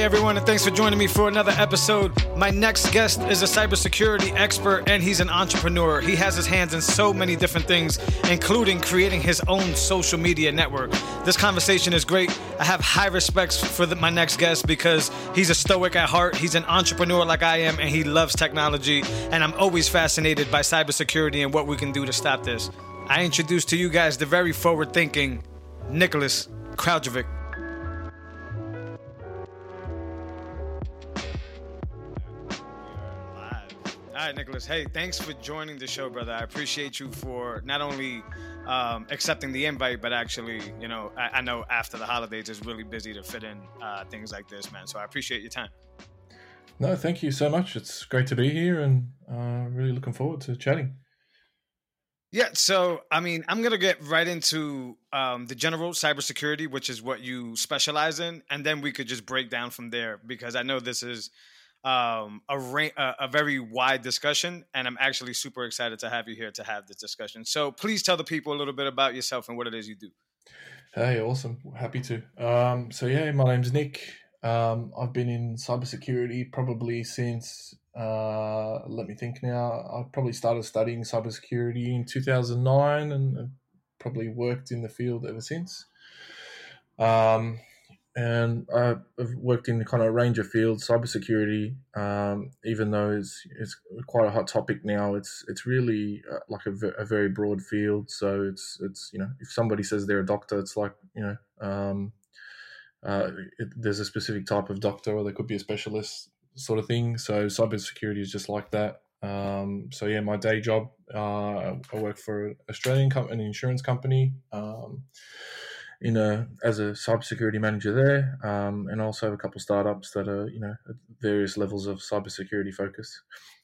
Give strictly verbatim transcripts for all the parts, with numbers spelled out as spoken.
everyone, and thanks for joining me for another episode. My next guest is a cybersecurity expert, and he's an entrepreneur. He has his hands in so many different things, including creating his own social media network. This conversation is great. I have high respects for the, my next guest because he's a stoic at heart. He's an entrepreneur like I am, and he loves technology. And I'm always fascinated by cybersecurity and what we can do to stop this. I introduce to you guys the very forward-thinking Nicholas Kraljevic. All right, Nicholas. Hey, thanks for joining the show, brother. I appreciate you for not only um, accepting the invite, but actually, you know, I, I know after the holidays it's really busy to fit in uh, things like this, man. So I appreciate your time. No, thank you so much. It's great to be here and uh, really looking forward to chatting. Yeah, so, I mean, I'm going to get right into um, the general cybersecurity, which is what you specialize in, and then we could just break down from there because I know this is um, a, ra- a very wide discussion, and I'm actually super excited to have you here to have this discussion. So please tell the people a little bit about yourself and what it is you do. Hey, awesome. Happy to. Um, so, yeah, my name's Nick. Um, I've been in cybersecurity probably since, uh, let me think now, I probably started studying cybersecurity in two thousand nine and probably worked in the field ever since. Um, and I've worked in kind of a range of fields, cybersecurity, um, even though it's, it's quite a hot topic now, it's it's really uh, like a, v- a very broad field. So it's, it's, you know, if somebody says they're a doctor, it's like, you know, um, Uh, it, there's a specific type of doctor, or there could be a specialist sort of thing. So cybersecurity is just like that. Um, so yeah, my day job, uh, I work for an Australian company, an insurance company, um, in a as a cybersecurity manager there, um, and also have a couple of startups that are, you know, at various levels of cybersecurity focus.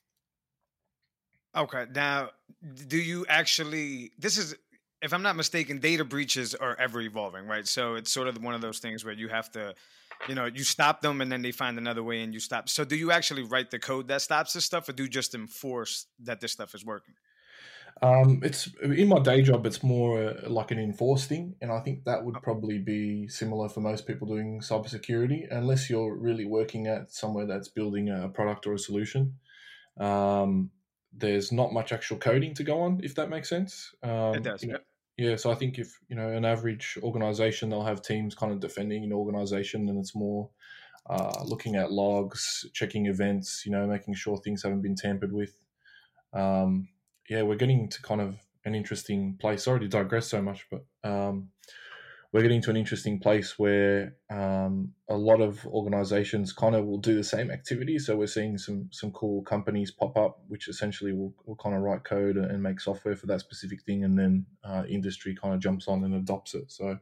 Okay, now, do you actually? This is. If I'm not mistaken, data breaches are ever evolving, right? So it's sort of one of those things where you have to, you know, you stop them and then they find another way and you stop. So do you actually write the code that stops this stuff, or do you just enforce that this stuff is working? Um, it's in my day job, it's more uh, like an enforced thing. And I think that would probably be similar for most people doing cybersecurity, unless you're really working at somewhere that's building a product or a solution. Um, there's not much actual coding to go on, if that makes sense. Um, It does, you know, yeah. Yeah, so I think if, you know, an average organization, they'll have teams kind of defending an organization, and it's more uh, looking at logs, checking events, you know, making sure things haven't been tampered with. Um, yeah, we're getting to kind of an interesting place. Sorry to digress so much, but um, we're getting to an interesting place where um, a lot of organizations kind of will do the same activity. So we're seeing some some cool companies pop up, which essentially will, will kind of write code and make software for that specific thing, and then uh, industry kind of jumps on and adopts it. So,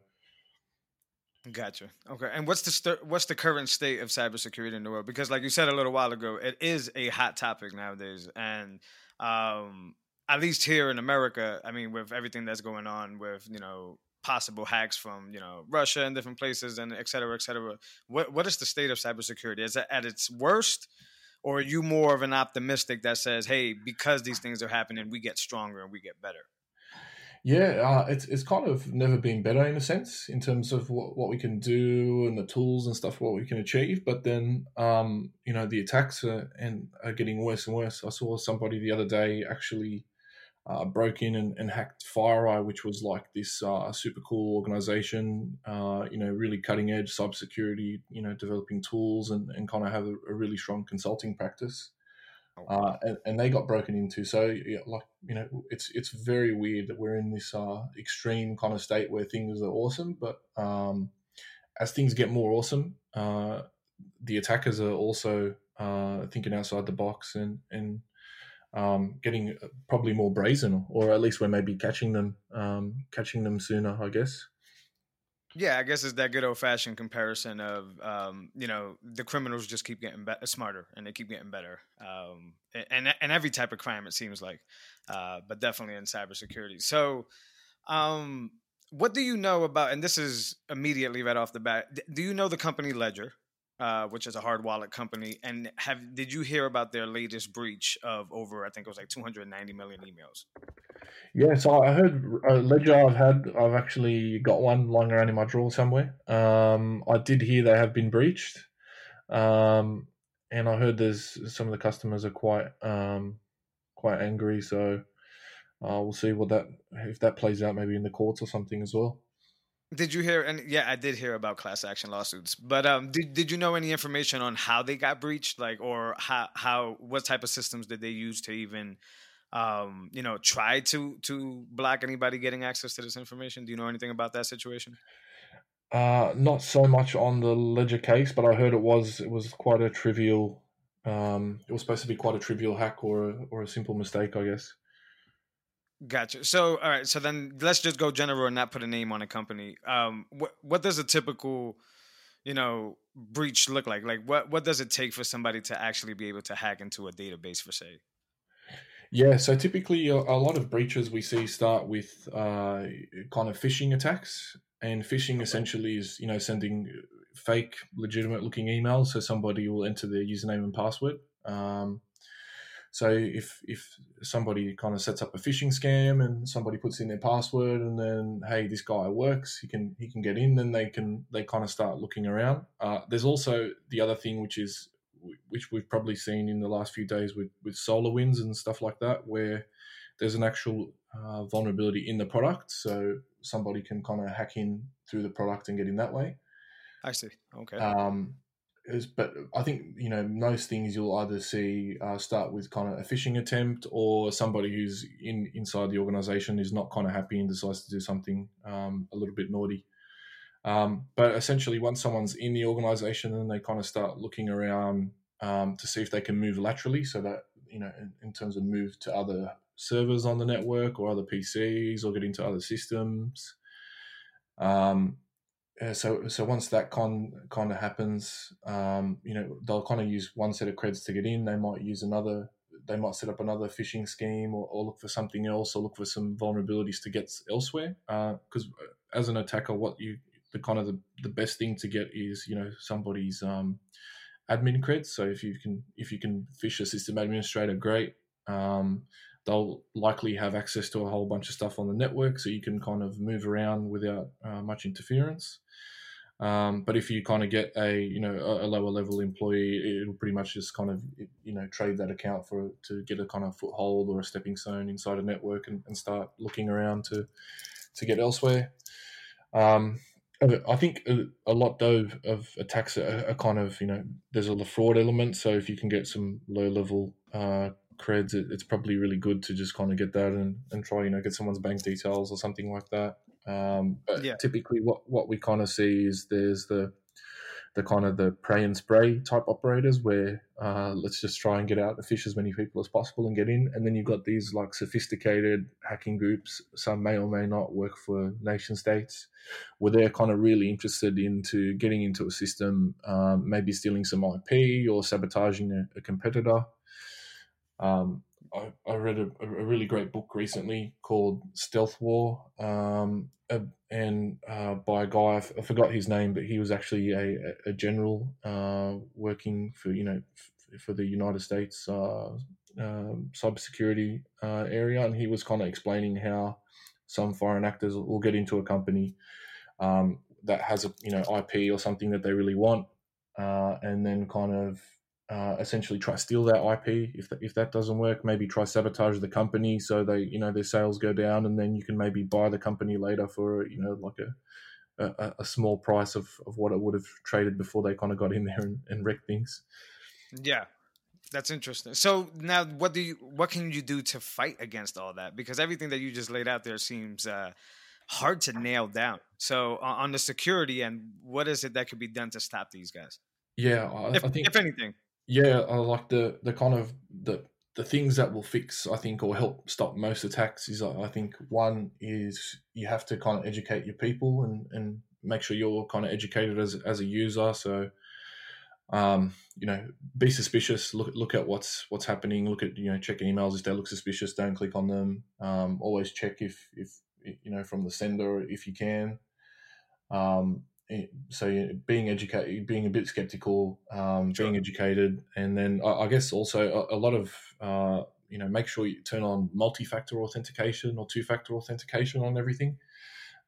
Gotcha. Okay, and what's the st- what's the current state of cybersecurity in the world? Because, like you said a little while ago, it is a hot topic nowadays, and um, at least here in America, I mean, with everything that's going on with, you know, possible hacks from, you know, Russia and different places and et cetera, et cetera. What what is the state of cybersecurity? Is it at its worst, or are you more of an optimistic that says, hey, because these things are happening, we get stronger and we get better? yeah, uh, it's it's kind of never been better in a sense in terms of what, what we can do and the tools and stuff, what we can achieve. But then, um, you know, the attacks are, and are getting worse and worse. I saw somebody the other day actually Uh, broke in and, and hacked FireEye, which was like this uh, super cool organization, uh, you know, really cutting edge cybersecurity, you know, developing tools and, and kind of have a, a really strong consulting practice. Oh, Uh, wow. and, and they got broken into. So, yeah, like, you know, it's it's very weird that we're in this uh, extreme kind of state where things are awesome. But um, as things get more awesome, uh, the attackers are also uh, thinking outside the box and, and um, getting probably more brazen, or at least we're maybe catching them, um, catching them sooner, I guess. Yeah, I guess it's that good old fashioned comparison of, um, you know, the criminals just keep getting be- smarter and they keep getting better. Um, and, and every type of crime, it seems like, uh, but definitely in cybersecurity. So, um, what do you know about, and this is immediately right off the bat, do you know the company Ledger? Uh, which is a hard wallet company, and have did you hear about their latest breach of over, I think it was like two hundred ninety million emails? Yeah, so I heard a ledger I've had, I've actually got one lying around in my drawer somewhere. Um, I did hear they have been breached. Um, and I heard there's some of the customers are quite um, quite angry. So uh, we'll see what that if that plays out maybe in the courts or something as well. Did you hear? And yeah, I did hear about class action lawsuits. But um, did did you know any information on how they got breached, like, or how how what type of systems did they use to even, um, you know, try to to block anybody getting access to this information? Do you know anything about that situation? Uh, not so much on the Ledger case, but I heard it was it was quite a trivial. Um, it was supposed to be quite a trivial hack or a, or a simple mistake, I guess. Gotcha. So, all right. So then let's just go general and not put a name on a company. Um, what what does a typical, you know, breach look like? Like, what what does it take for somebody to actually be able to hack into a database, for say? Yeah, so typically a, a lot of breaches we see start with uh, kind of phishing attacks, and phishing Okay. essentially is you know sending fake, legitimate looking emails. So somebody will enter their username and password. Um, so if if somebody kind of sets up a phishing scam and somebody puts in their password and then hey this guy works he can he can get in, then they can they kind of start looking around. Uh, there's also the other thing which is which we've probably seen in the last few days with with SolarWinds and stuff like that, where there's an actual uh, vulnerability in the product, so somebody can kind of hack in through the product and get in that way. I see. Okay. Um, is, but I think you know most things you'll either see uh, start with kind of a phishing attempt, or somebody who's in inside the organization is not kind of happy and decides to do something um, a little bit naughty. Um, but essentially, once someone's in the organization, then they kind of start looking around um, to see if they can move laterally, so that you know, in, in terms of move to other servers on the network or other P Cs or get into other systems. Um, uh, so so once that con kind of happens, um, you know, they'll kind of use one set of creds to get in. They might use another. They might set up another phishing scheme, or, or look for something else, or look for some vulnerabilities to get elsewhere. Because uh, as an attacker, what you the kind of the, the best thing to get is you know somebody's um, admin creds. So if you can if you can phish a system administrator, great. Um, they'll likely have access to a whole bunch of stuff on the network, so you can kind of move around without uh, much interference. Um, but if you kind of get a you know a, a lower level employee, it'll pretty much just kind of you know trade that account for to get a kind of foothold or a stepping stone inside a network and, and start looking around to to get elsewhere. Um, I think a, a lot though of attacks are, are kind of you know there's a fraud element. So if you can get some low level uh, creds, it, it's probably really good to just kind of get that and, and try you know get someone's bank details or something like that. Um, but Yeah. typically, what, what we kind of see is there's the the kind of the pray and spray type operators where uh, let's just try and get out to fish as many people as possible and get in. And then you've got these like sophisticated hacking groups. Some may or may not work for nation states, where they're kind of really interested into getting into a system, um, maybe stealing some I P or sabotaging a, a competitor. Um, I, I read a, a really great book recently called Stealth War, um, and uh, by a guy I, f- I forgot his name, but he was actually a, a general uh, working for you know f- for the United States uh, um, cybersecurity uh, area, and he was kind of explaining how some foreign actors will get into a company um, that has a you know I P or something that they really want, uh, and then kind of uh, essentially try to steal that I P. If that, if that doesn't work, maybe try sabotage the company so they you know their sales go down, and then you can maybe buy the company later for you know like a a, a small price of, of what it would have traded before they kind of got in there and, and wrecked things. Yeah. That's interesting. So now, what do you? What can you do to fight against all that? Because everything that you just laid out there seems uh, hard to nail down. So on on the security end, what is it that could be done to stop these guys, Yeah, I, if I think if anything? yeah, I like the the kind of the the things that will fix, I think, or help stop most attacks is I think one is you have to kind of educate your people and and make sure you're kind of educated as as a user. So um, you know, be suspicious. Look look at what's what's happening. Look at you know check emails if they look suspicious. Don't click on them. Um, always check if if you know from the sender if you can. Um, so you know, being educated, being a bit skeptical, um, Sure. being educated, and then I, I guess also a, a lot of uh, you know make sure you turn on multi-factor authentication or two-factor authentication on everything.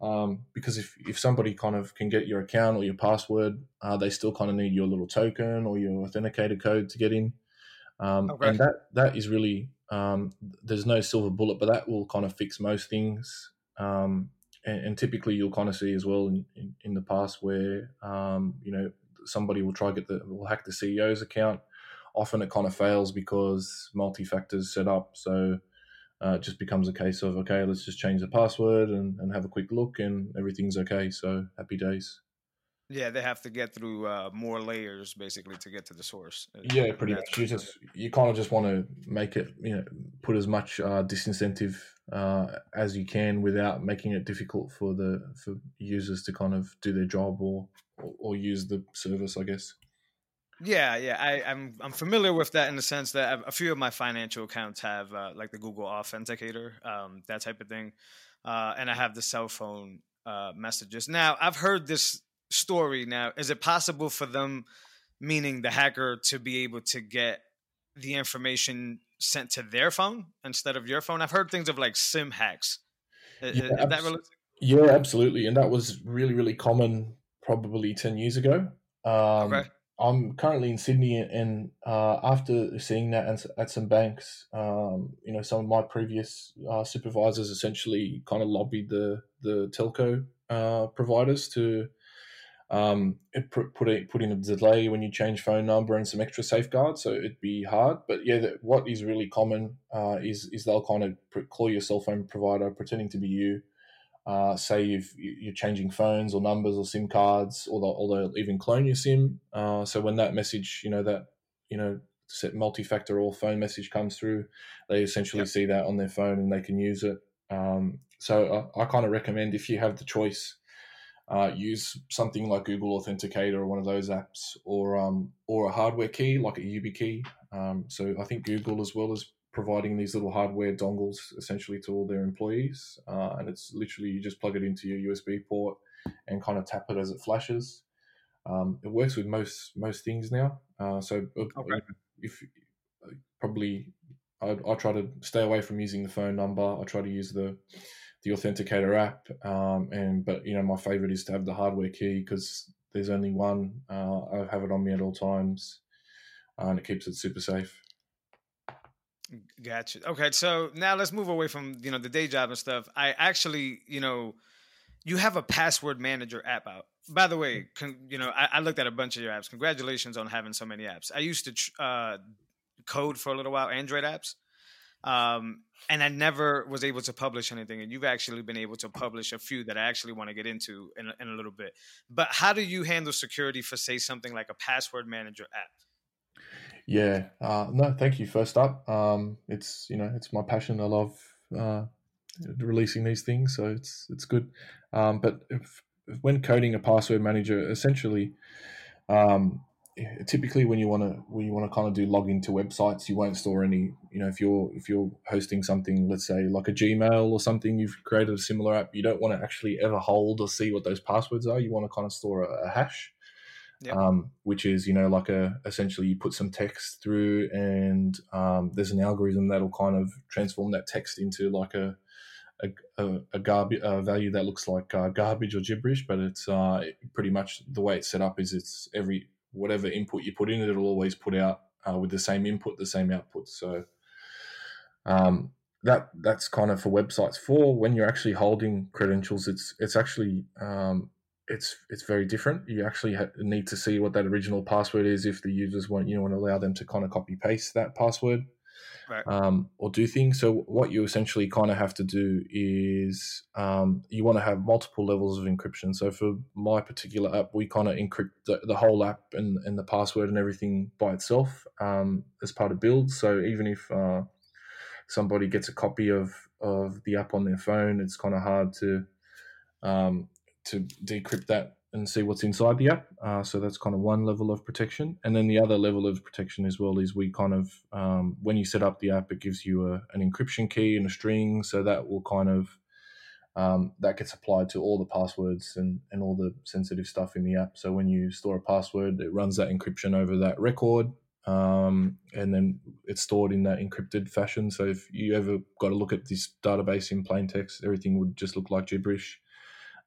um, because if, if somebody kind of can get your account or your password, uh, they still kind of need your little token or your authenticator code to get in. Um, Okay. and that that is really, um, there's no silver bullet, but that will kind of fix most things. Um, and, and typically you'll kind of see as well in, in, in the past where, um, you know, somebody will try to get the, will hack the C E O's account. Often it kind of fails because multi-factors set up. So uh, it just becomes a case of, okay, let's just change the password and, and have a quick look and everything's okay. So happy days. Yeah, they have to get through uh, more layers basically to get to the source. Yeah, pretty That's much. You just you kind of just want to make it, you know, put as much uh, disincentive uh, as you can without making it difficult for the for users to kind of do their job or or, or use the service, I guess. Yeah, yeah, I, I'm I'm familiar with that in the sense that I've, a few of my financial accounts have uh, like the Google Authenticator, um, that type of thing, uh, and I have the cell phone uh, messages. Now, I've heard this story. Now, is it possible for them, meaning the hacker, to be able to get the information sent to their phone instead of your phone? I've heard things of like SIM hacks. Is, Yeah, is that abs- realistic? yeah, absolutely, and that was really really common probably ten years ago. Okay. Um, I'm currently in Sydney, and uh, after seeing that at, at some banks, um, you know, some of my previous uh, supervisors essentially kind of lobbied the the telco uh, providers to um, it put put, a, put in a delay when you change phone number and some extra safeguards, so it'd be hard. But yeah, the, what is really common uh, is is they'll kind of pr- call your cell phone provider pretending to be you. Uh, say you've, you're changing phones or numbers or SIM cards, or they'll, or they'll even clone your SIM. Uh, so when that message, you know, that, you know, set multi-factor or phone message comes through, they essentially Yep. see that on their phone and they can use it. Um, so I, I kind of recommend, if you have the choice, uh, use something like Google Authenticator or one of those apps, or um, or a hardware key like a YubiKey. Um, so I think Google, as well as providing these little hardware dongles essentially to all their employees, uh, and it's literally you just plug it into your U S B port and kind of tap it as it flashes. Um, it works with most most things now. Uh, so uh, Okay. if probably I, I try to stay away from using the phone number. I try to use the the Authenticator app, um, and but you know my favorite is to have the hardware key because there's only one. Uh, I have it on me at all times, uh, and it keeps it super safe. Gotcha. Okay, so now let's move away from you know the day job and stuff. I actually, you know, you have a password manager app out. By the way, con- you know, I, I looked at a bunch of your apps. Congratulations on having so many apps. I used to tr- uh, code for a little while, Android apps, um, and I never was able to publish anything. And you've actually been able to publish a few that I actually want to get into in, a- in a little bit. But how do you handle security for, say, something like a password manager app? Yeah, uh, no, thank you. First up, um, it's you know it's my passion. I love uh, releasing these things, so it's it's good. Um, but if, when coding a password manager, essentially, um, typically when you want to when you want to kind of do login to websites, you won't store any. You know, if you're if you're hosting something, let's say like a Gmail or something, you've created a similar app. You don't want to actually ever hold or see what those passwords are. You want to kind of store a, a hash. Yep. Um, which is, you know, like a essentially you put some text through, and um, there's an algorithm that'll kind of transform that text into like a a, a, a garbage a value that looks like uh, garbage or gibberish, but it's uh, pretty much the way it's set up is it's every whatever input you put in, it'll always put out uh, with the same input, the same output. So um, that that's kind of for websites. For when you're actually holding credentials, it's it's actually um, it's it's very different. You actually ha- need to see what that original password is if the users want you want to allow them to kind of copy paste that password Right. um, or do things. So what you essentially kind of have to do is um, you want to have multiple levels of encryption. So for my particular app, we kind of encrypt the, the whole app and, and the password and everything by itself um, as part of builds. So even if uh, somebody gets a copy of, of the app on their phone, it's kind of hard to um, to decrypt that and see what's inside the app. Uh, so that's kind of one level of protection. And then the other level of protection as well is we kind of, um, when you set up the app, it gives you a, an encryption key and a string. So that will kind of, um, that gets applied to all the passwords and, and all the sensitive stuff in the app. So when you store a password, it runs that encryption over that record. Um, and then it's stored in that encrypted fashion. So if you ever got to look at this database in plain text, everything would just look like gibberish.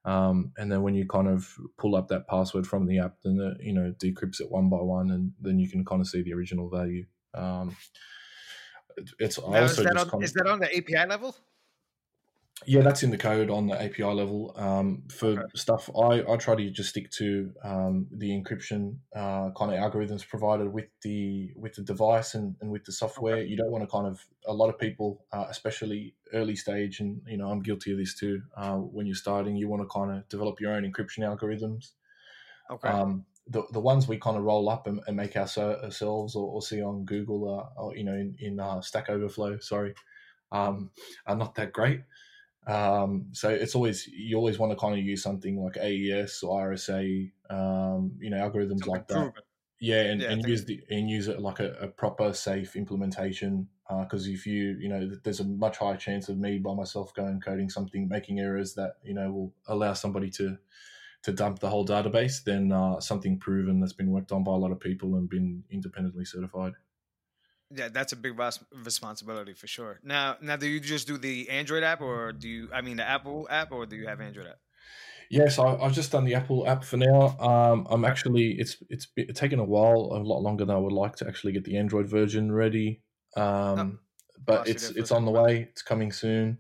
Um, and then when you kind of pull up that password from the app, then it, you know, decrypts it one by one, and then you can kind of see the original value. Um, it, it's I Now, is also that just on kind of is that on the A P I level? yeah, that's in the code on the A P I level. Um, for Okay. stuff, I, I try to just stick to um, the encryption uh, kind of algorithms provided with the with the device and, and with the software. Okay. You don't want to kind of a lot of people, uh, especially early stage, and you know I'm guilty of this too. Uh, when you're starting, you want to kind of develop your own encryption algorithms. Okay. Um, the the ones we kind of roll up and, and make our, ourselves or, or see on Google, uh, or you know in in uh, Stack Overflow, sorry, um, are not that great. Um, so it's always you always want to kind of use something like A E S or R S A, um, you know, algorithms Something like that. proven. Yeah, and, Yeah. I and think, use the and use it like a, a proper safe implementation. Because uh, if you you know, there's a much higher chance of me by myself going coding something, making errors that you know will allow somebody to to dump the whole database than uh, something proven that's been worked on by a lot of people and been independently certified. yeah, that's a big res- responsibility for sure. Now, now, do you just do the Android app, or do you? I mean, the Apple app, or do you have Android app? Yes, I, I've just done the Apple app for now. Um, I'm Okay. actually it's it's been, taken a while, a lot longer than I would like to actually get the Android version ready. Oh, Um, but lost you it's there for a it's on second, the brother. way. It's coming soon.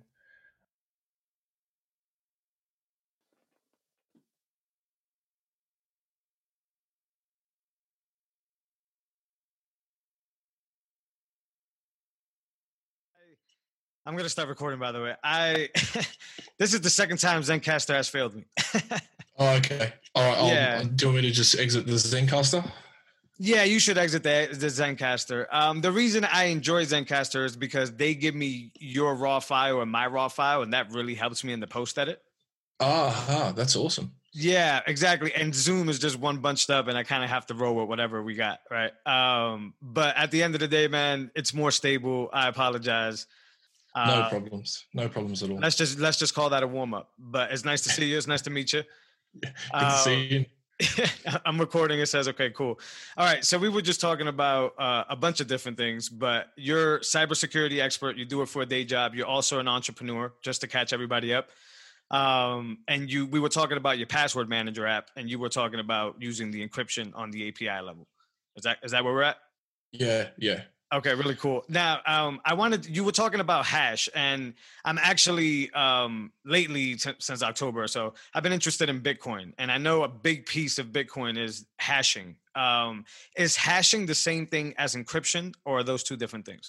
I'm gonna start recording. By the way, I this is the second time Zencaster has failed me. Oh, okay. All right. Yeah. I'll, do you want me to just exit the Zencaster? Yeah, you should exit the, the Zencaster. Um, the reason I enjoy Zencaster is because they give me your raw file and my raw file, and that really helps me in the post edit. Ah, that's awesome. Yeah, exactly. And Zoom is just one bunched up, and I kind of have to roll with whatever we got, right? Um, but at the end of the day, man, it's more stable. I apologize. No Uh, problems. No problems at all. let's just let's just call that a warm up. But it's nice to see you. It's nice to meet you. Good Uh, to see you. I'm recording. It says, okay, cool. All right. So we were just talking about uh, a bunch of different things, but you're cybersecurity expert. You do it for a day job. You're also an entrepreneur, just to catch everybody up. Um, and you, we were talking about your password manager app, and you were talking about using the encryption on the A P I level. Is that, is that where we're at? Yeah, yeah. Okay, really cool. Now, um, I wanted you were talking about hash, and I'm actually um, lately t- since October or so, I've been interested in Bitcoin, and I know a big piece of Bitcoin is hashing. Um, is hashing the same thing as encryption, or are those two different things?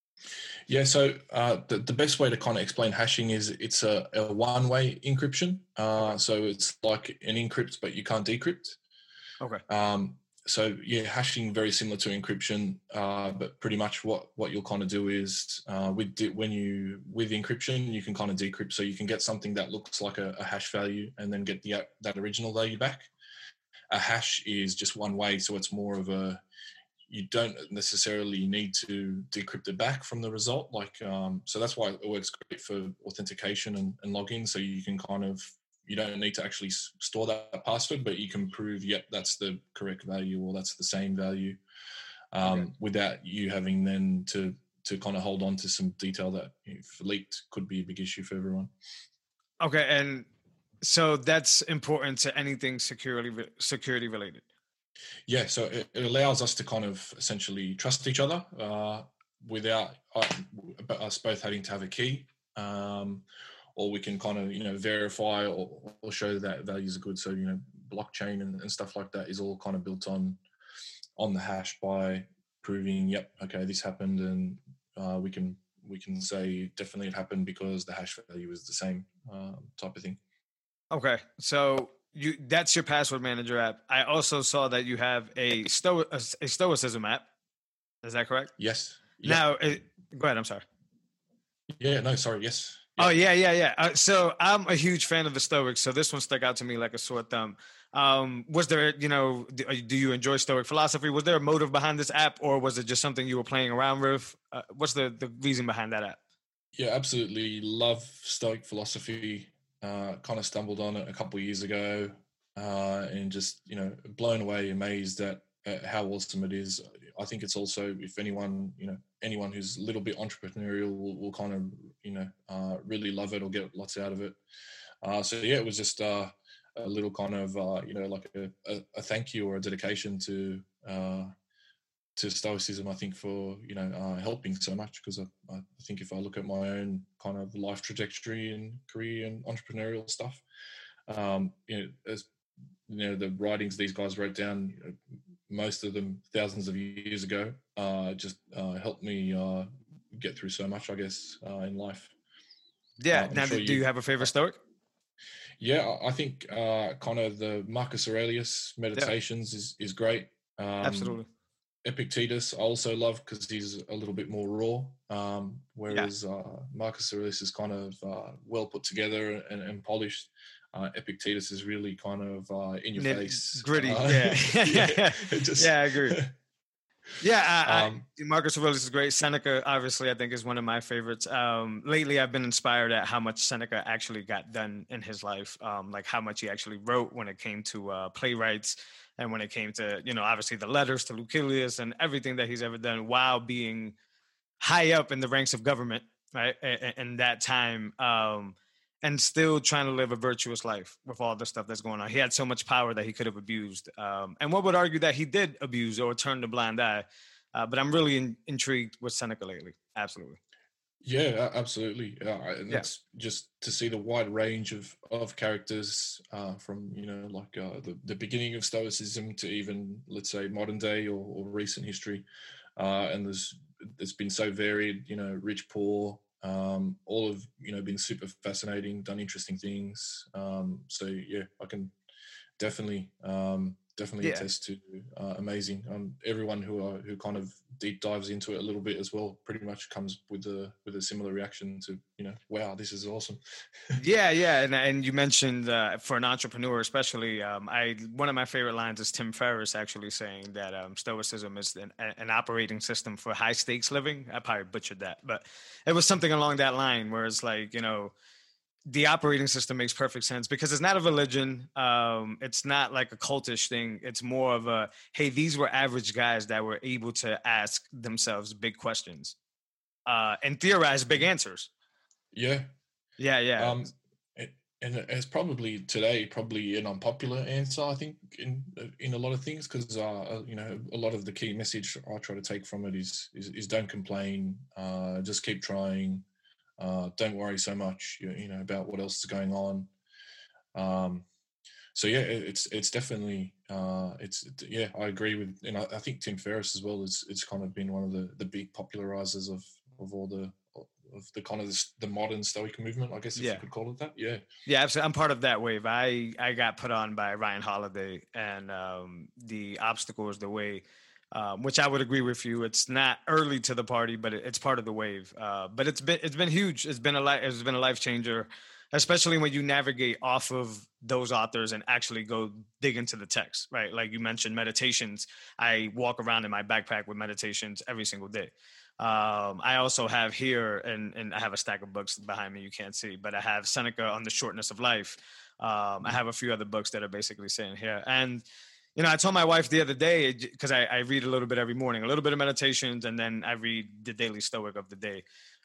Yeah, so uh, the, the best way to kind of explain hashing is it's a, a one-way encryption. Uh, Okay. So it's like an encrypt, but you can't decrypt. Okay. Um, so yeah, hashing very similar to encryption, uh, but pretty much what, what you'll kind of do is uh, with when you with encryption you can kind of decrypt, so you can get something that looks like a, a hash value and then get the that original value back. A hash is just one way, so it's more of a you don't necessarily need to decrypt it back from the result. Like um, so that's why it works great for authentication and, and login. So you can kind of you don't need to actually store that password, but you can prove, yep, that's the correct value or that's the same value, um, okay. without you having then to to kind of hold on to some detail that, if leaked, could be a big issue for everyone. Okay, and so that's important to anything security security related. Yeah, so it, it allows us to kind of essentially trust each other uh, without uh, us both having to have a key. Um, or we can kind of, you know, verify or, or show that values are good. So, you know, blockchain and, and stuff like that is all kind of built on on the hash by proving, yep, okay, this happened, and uh, we can we can say definitely it happened because the hash value is the same, um, type of thing. Okay, so you that's your password manager app. I also saw that you have a sto a, a stoicism app. Is that correct? Yes. Yep. Now, it, go ahead. I'm sorry. Yeah. No. Sorry. Yes. Yep. Oh yeah, yeah, yeah. Uh, so I'm a huge fan of the Stoics. So this one stuck out to me like a sore thumb. Um, was there, you know, do, do you enjoy Stoic philosophy? Was there a motive behind this app, or was it just something you were playing around with? Uh, what's the the reason behind that app? Yeah, absolutely. Love Stoic philosophy. Uh, kind of stumbled on it a couple of years ago, uh, and just, you know, blown away, amazed at, at how awesome it is. I think it's also, if anyone, you know, anyone who's a little bit entrepreneurial will, will kind of, you know, uh, really love it or get lots out of it. Uh, so yeah, it was just uh, a little kind of uh, you know like a, a, a thank you or a dedication to uh, to Stoicism. I think for you know uh, helping so much, because I, I think if I look at my own kind of life trajectory and career and entrepreneurial stuff, um, you know, as you know, the writings these guys wrote down, you know, most of them thousands of years ago, uh, just uh, helped me uh, get through so much, I guess, uh, in life. Yeah. Uh, I'm Now, sure do you. you have a favorite Stoic? Yeah, I think uh, kind of the Marcus Aurelius Yeah, Meditations is is great. Um, absolutely. Epictetus I also love because he's a little bit more raw, um, Yeah. whereas uh, Marcus Aurelius is kind of uh, well put together and, and polished. Uh, Epictetus is really kind of uh, in your Nit- face. gritty. Uh, Yeah. yeah, it just. Yeah, I agree. Yeah, I, I, um, Marcus Aurelius is great. Seneca, obviously, I think is one of my favorites. Um, lately, I've been inspired at how much Seneca actually got done in his life, um, like how much he actually wrote when it came to uh, playwrights, and when it came to, you know, obviously the letters to Lucilius and everything that he's ever done while being high up in the ranks of government, right? In, in that time, um, and still trying to live a virtuous life with all the stuff that's going on. He had so much power that he could have abused, um, and one would argue that he did abuse or turn a blind eye. Uh, but I'm really in, intrigued with Seneca lately. Absolutely. yeah, absolutely, uh, and Yeah. it's just to see the wide range of of characters uh, from you know like uh, the the beginning of Stoicism to even let's say modern day or, or recent history, uh, and there's it's been so varied. You know, rich, poor, um, all have you know been super fascinating, done interesting things. Um, so yeah, I can definitely um, definitely Yeah. attest to uh, amazing. Um, everyone who uh, who kind of deep dives into it a little bit as well, pretty much comes with a with a similar reaction to you know, wow, this is awesome. Yeah, yeah, and and you mentioned uh, for an entrepreneur, especially, um, I one of my favorite lines is Tim Ferriss actually saying that um, Stoicism is an, an operating system for high stakes living. I probably butchered that, but it was something along that line where it's like, you know, the operating system makes perfect sense because it's not a religion. Um, it's not like a cultish thing. It's more of a, hey, these were average guys that were able to ask themselves big questions uh, and theorize big answers. Yeah. Yeah, yeah. Um, it, and it's probably today probably an unpopular answer, I think, in in a lot of things because uh, you know a lot of the key message I try to take from it is is, is don't complain, uh, just keep trying, uh, don't worry so much, you, you know, about what else is going on. Um, so yeah, it, it's it's definitely uh, it's yeah, I agree with, and I, I think Tim Ferriss as well is it's kind of been one of the the big popularizers of of all the of the kind of the, the modern Stoic movement, I guess if you Yeah. could call it that. Yeah. Yeah, absolutely. I'm part of that wave. I I got put on by Ryan Holiday, and um, the obstacle is the way, um, which I would agree with you. It's not early to the party, but it, it's part of the wave. Uh, but it's been it's been huge. It's been a li- it's been a life changer, especially when you navigate off of those authors and actually go dig into the text. Right, like you mentioned, meditations. I walk around in my backpack with meditations every single day. Um, I also have here, and, and I have a stack of books behind me you can't see, but I have Seneca on the shortness of life. Um, I have a few other books that are basically sitting here. And, you know, I told my wife the other day, because I, I read a little bit every morning, a little bit of meditations, and then I read the Daily Stoic of the day.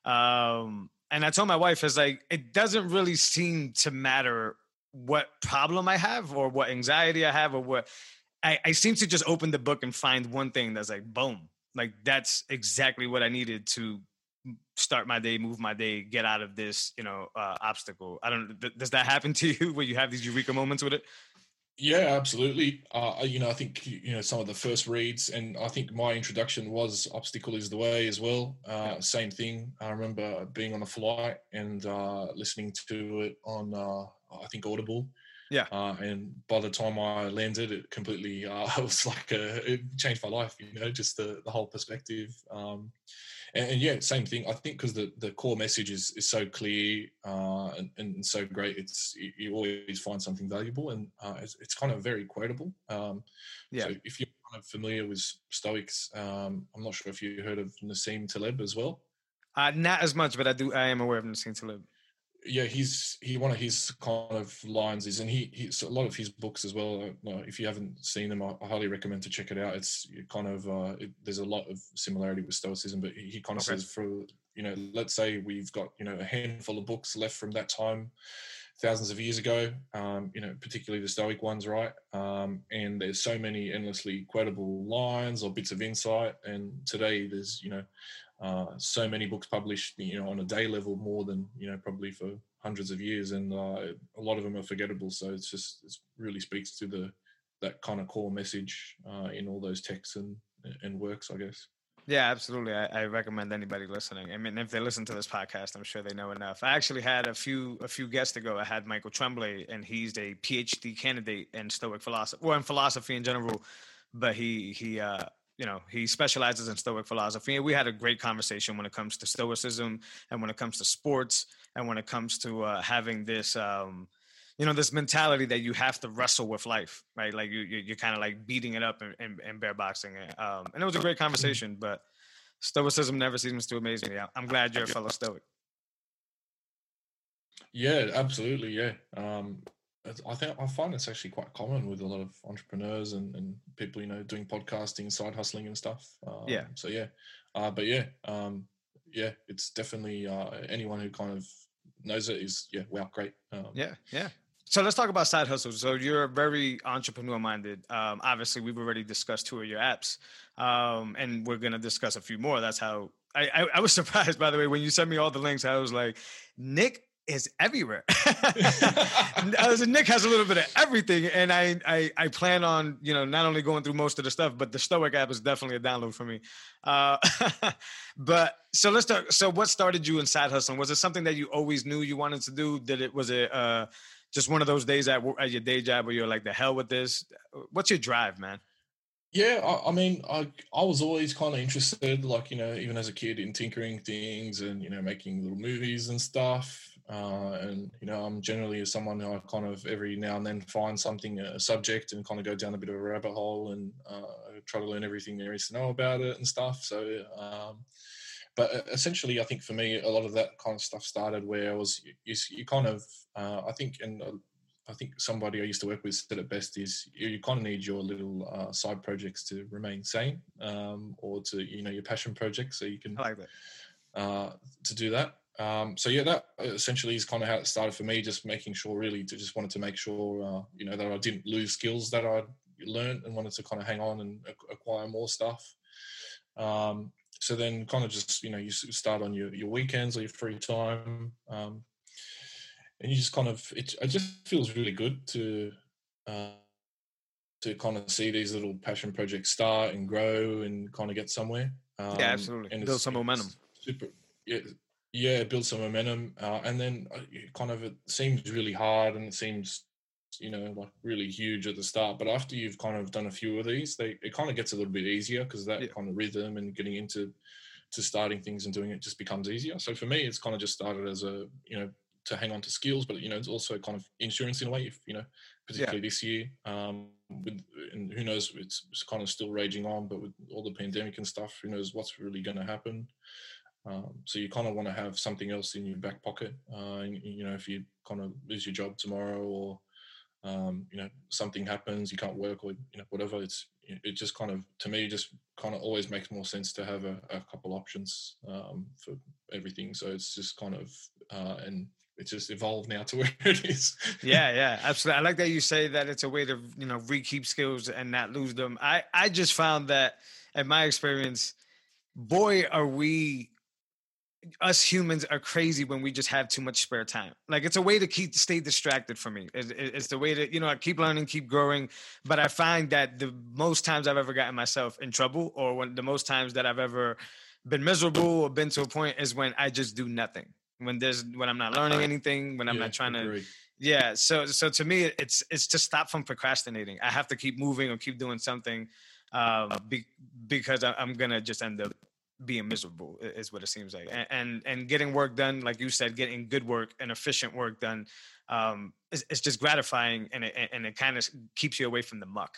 Um, and I told my wife, is like, it doesn't really seem to matter what problem I have or what anxiety I have or what I, I seem to just open the book and find one thing that's like, boom, like that's exactly what I needed to start my day, move my day, get out of this, you know, uh, obstacle. I don't. Th- does that happen to you where you have these eureka moments with it? Yeah, absolutely. Uh, you know, I think you know some of the first reads, and I think my introduction was "Obstacle is the Way" as well. Yeah. Uh, same thing. I remember being on a flight and uh, listening to it on, uh, I think, Audible. Yeah. Uh, and by the time I landed, it completely uh, it was like a, it changed my life. You know, just the the whole perspective. Um, and, and yeah, same thing. I think because the, the core message is, is so clear uh, and, and so great, it's you, you always find something valuable, and uh, it's, it's kind of very quotable. Um, Yeah. so if you're kind of familiar with Stoics, um, I'm not sure if you heard of Nassim Taleb as well. Uh, not as much, but I do. I am aware of Nassim Taleb. Yeah, he's he one of his kind of lines is, and he he's a lot of his books as well. Uh, if you haven't seen them, I, I highly recommend to check it out. It's kind of uh, it, there's a lot of similarity with Stoicism, but he, he kind of Okay. says, for you know, let's say we've got you know a handful of books left from that time thousands of years ago, um, you know, particularly the Stoic ones, right? Um, and there's so many endlessly quotable lines or bits of insight. And today there's, you know, uh, so many books published, you know, on a day level, more than, you know, probably for hundreds of years. And uh, a lot of them are forgettable. So it's just, it really speaks to the, that kind of core message uh, in all those texts and, and works, I guess. Yeah, absolutely. I, I recommend anybody listening. I mean, if they listen to this podcast, I'm sure they know enough. I actually had a few a few guests ago. I had Michael Tremblay, and he's a PhD candidate in Stoic philosophy, or in philosophy in general. But he he uh, you know he specializes in Stoic philosophy, and we had a great conversation when it comes to Stoicism, and when it comes to sports, and when it comes to uh, having this. Um, you know, this mentality that you have to wrestle with life, right? Like you, you you're kind of like beating it up and, and, and bear boxing it. Um, and it was a great conversation, but Stoicism never seems to amaze me. I'm glad you're a fellow Stoic. Yeah, absolutely. Yeah. Um, I think I find it's actually quite common with a lot of entrepreneurs and, and people, you know, doing podcasting, side hustling and stuff. Um, yeah. So yeah, uh, but yeah, um, yeah, it's definitely uh, anyone who kind of knows it is, yeah, wow, great. Um, yeah, yeah. So let's talk about side hustles. So you're very entrepreneur minded. Um, obviously, we've already discussed two of your apps, um, and we're going to discuss a few more. That's how I, I, I was surprised, by the way, when you sent me all the links. I was like, Nick is everywhere. I was like, Nick has a little bit of everything. And I, I, I plan on, you know, not only going through most of the stuff, but the Stoic app is definitely a download for me. Uh, but so let's talk. So what started you in side hustling? Was it something that you always knew you wanted to do? Did it, was it, uh, just one of those days at, at your day job where you're like, the hell with this? What's your drive, man? Yeah, I, I mean, I I was always kind of interested, like, you know, even as a kid in tinkering things and, you know, making little movies and stuff. Uh, and, you know, I'm generally someone who I kind of every now and then find something, a subject, and kind of go down a bit of a rabbit hole and uh, try to learn everything there is to know about it and stuff. So, um, but essentially, I think for me, a lot of that kind of stuff started where I was, you, you kind of, uh, I think, and uh, I think somebody I used to work with said it best is you, you kind of need your little uh, side projects to remain sane, um, or to, you know, your passion projects, so you can, I like that. Uh, to do that. Um, so yeah, that essentially is kind of how it started for me, just making sure really to just wanted to make sure, uh, you know, that I didn't lose skills that I'd learned and wanted to kind of hang on and acquire more stuff. Um, so then kind of just, you know, you start on your, your weekends or your free time. Um, and you just kind of, it, it just feels really good to, uh, to kind of see these little passion projects start and grow and kind of get somewhere. Um, yeah, absolutely. And build some momentum. Super. Yeah. Yeah. Build some momentum. Uh, and then uh, kind of, it seems really hard and it seems, you know, like really huge at the start, but after you've kind of done a few of these, they, it kind of gets a little bit easier because that yeah. kind of rhythm and getting into, to starting things and doing it just becomes easier. So for me, it's kind of just started as a, you know, to hang on to skills, but, you know, it's also kind of insurance in a way, if, you know, particularly yeah. this year, um, with, and who knows, it's, it's kind of still raging on, but with all the pandemic and stuff, who knows what's really going to happen. Um, so you kind of want to have something else in your back pocket. Uh, and, you know, if you kind of lose your job tomorrow or, um, you know, something happens, you can't work or, you know, whatever, it's, it just kind of, to me, just kind of always makes more sense to have a, a couple options, um, for everything. So it's just kind of, uh, and it's just evolved now to where it is. yeah, yeah, absolutely. I like that you say that it's a way to, you know, re-keep skills and not lose them. I, I just found that in my experience, boy, are we, us humans are crazy when we just have too much spare time. Like it's a way to keep stay distracted for me. It's, it's the way to, you know, I keep learning, keep growing. But I find that the most times I've ever gotten myself in trouble, or when the most times that I've ever been miserable or been to a point, is when I just do nothing. When there's when I'm not learning anything, when I'm yeah, not trying to, yeah. So so to me, it's it's to stop from procrastinating. I have to keep moving or keep doing something, um, be, because I'm gonna just end up being miserable is what it seems like. And, and and getting work done, like you said, getting good work and efficient work done, um, is, it's just gratifying, and it, and it kind of keeps you away from the muck.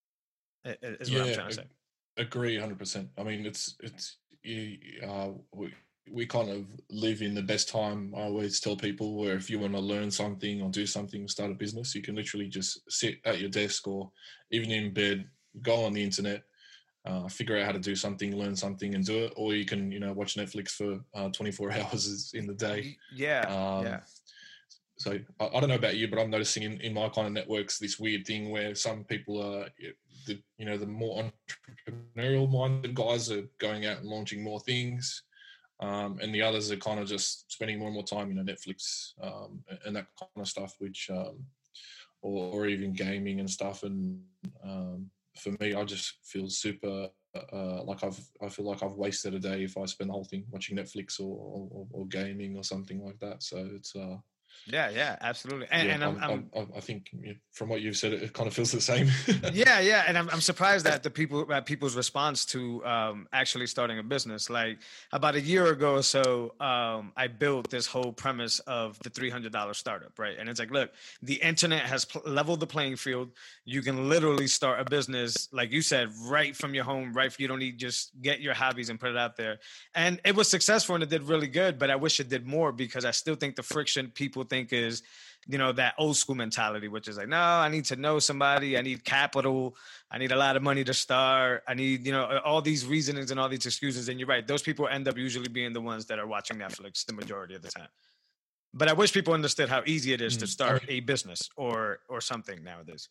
Is yeah, what I'm trying to say. Agree, one hundred percent. I mean, it's it's uh, we we kind of live in the best time. I always tell people where if you want to learn something or do something, start a business, you can literally just sit at your desk or even in bed, go on the internet. Uh, figure out how to do something, learn something, and do it, or you can, you know, watch Netflix for uh, twenty-four hours in the day. Yeah, um, yeah. So I, I don't know about you, but I'm noticing in, in my kind of networks this weird thing where some people are, the, you know, the more entrepreneurial minded guys are going out and launching more things. Um, and the others are kind of just spending more and more time, you know, Netflix um, and that kind of stuff, which, um, or, or even gaming and stuff. And um, for me, I just feel super uh, like I've, I feel like I've wasted a day if I spend the whole thing watching Netflix or, or, or gaming or something like that. So it's, uh, Yeah, yeah, absolutely. And, yeah, and I'm, I'm, I'm, I'm, I think from what you've said, it kind of feels the same. yeah, yeah, and I'm, I'm surprised at the people, at people's response to um, actually starting a business. Like about a year ago or so, um, I built this whole premise of the three hundred dollar startup, right? And it's like, look, the internet has pl- leveled the playing field. You can literally start a business, like you said, right from your home, right? You don't need, just get your hobbies and put it out there. And it was successful and it did really good, but I wish it did more, because I still think the friction people think is, you know, that old school mentality, which is like, no, I need to know somebody. I need capital. I need a lot of money to start. I need, you know, all these reasonings and all these excuses. And you're right. Those people end up usually being the ones that are watching Netflix the majority of the time. But I wish people understood how easy it is mm, to start I mean, a business or, or something nowadays.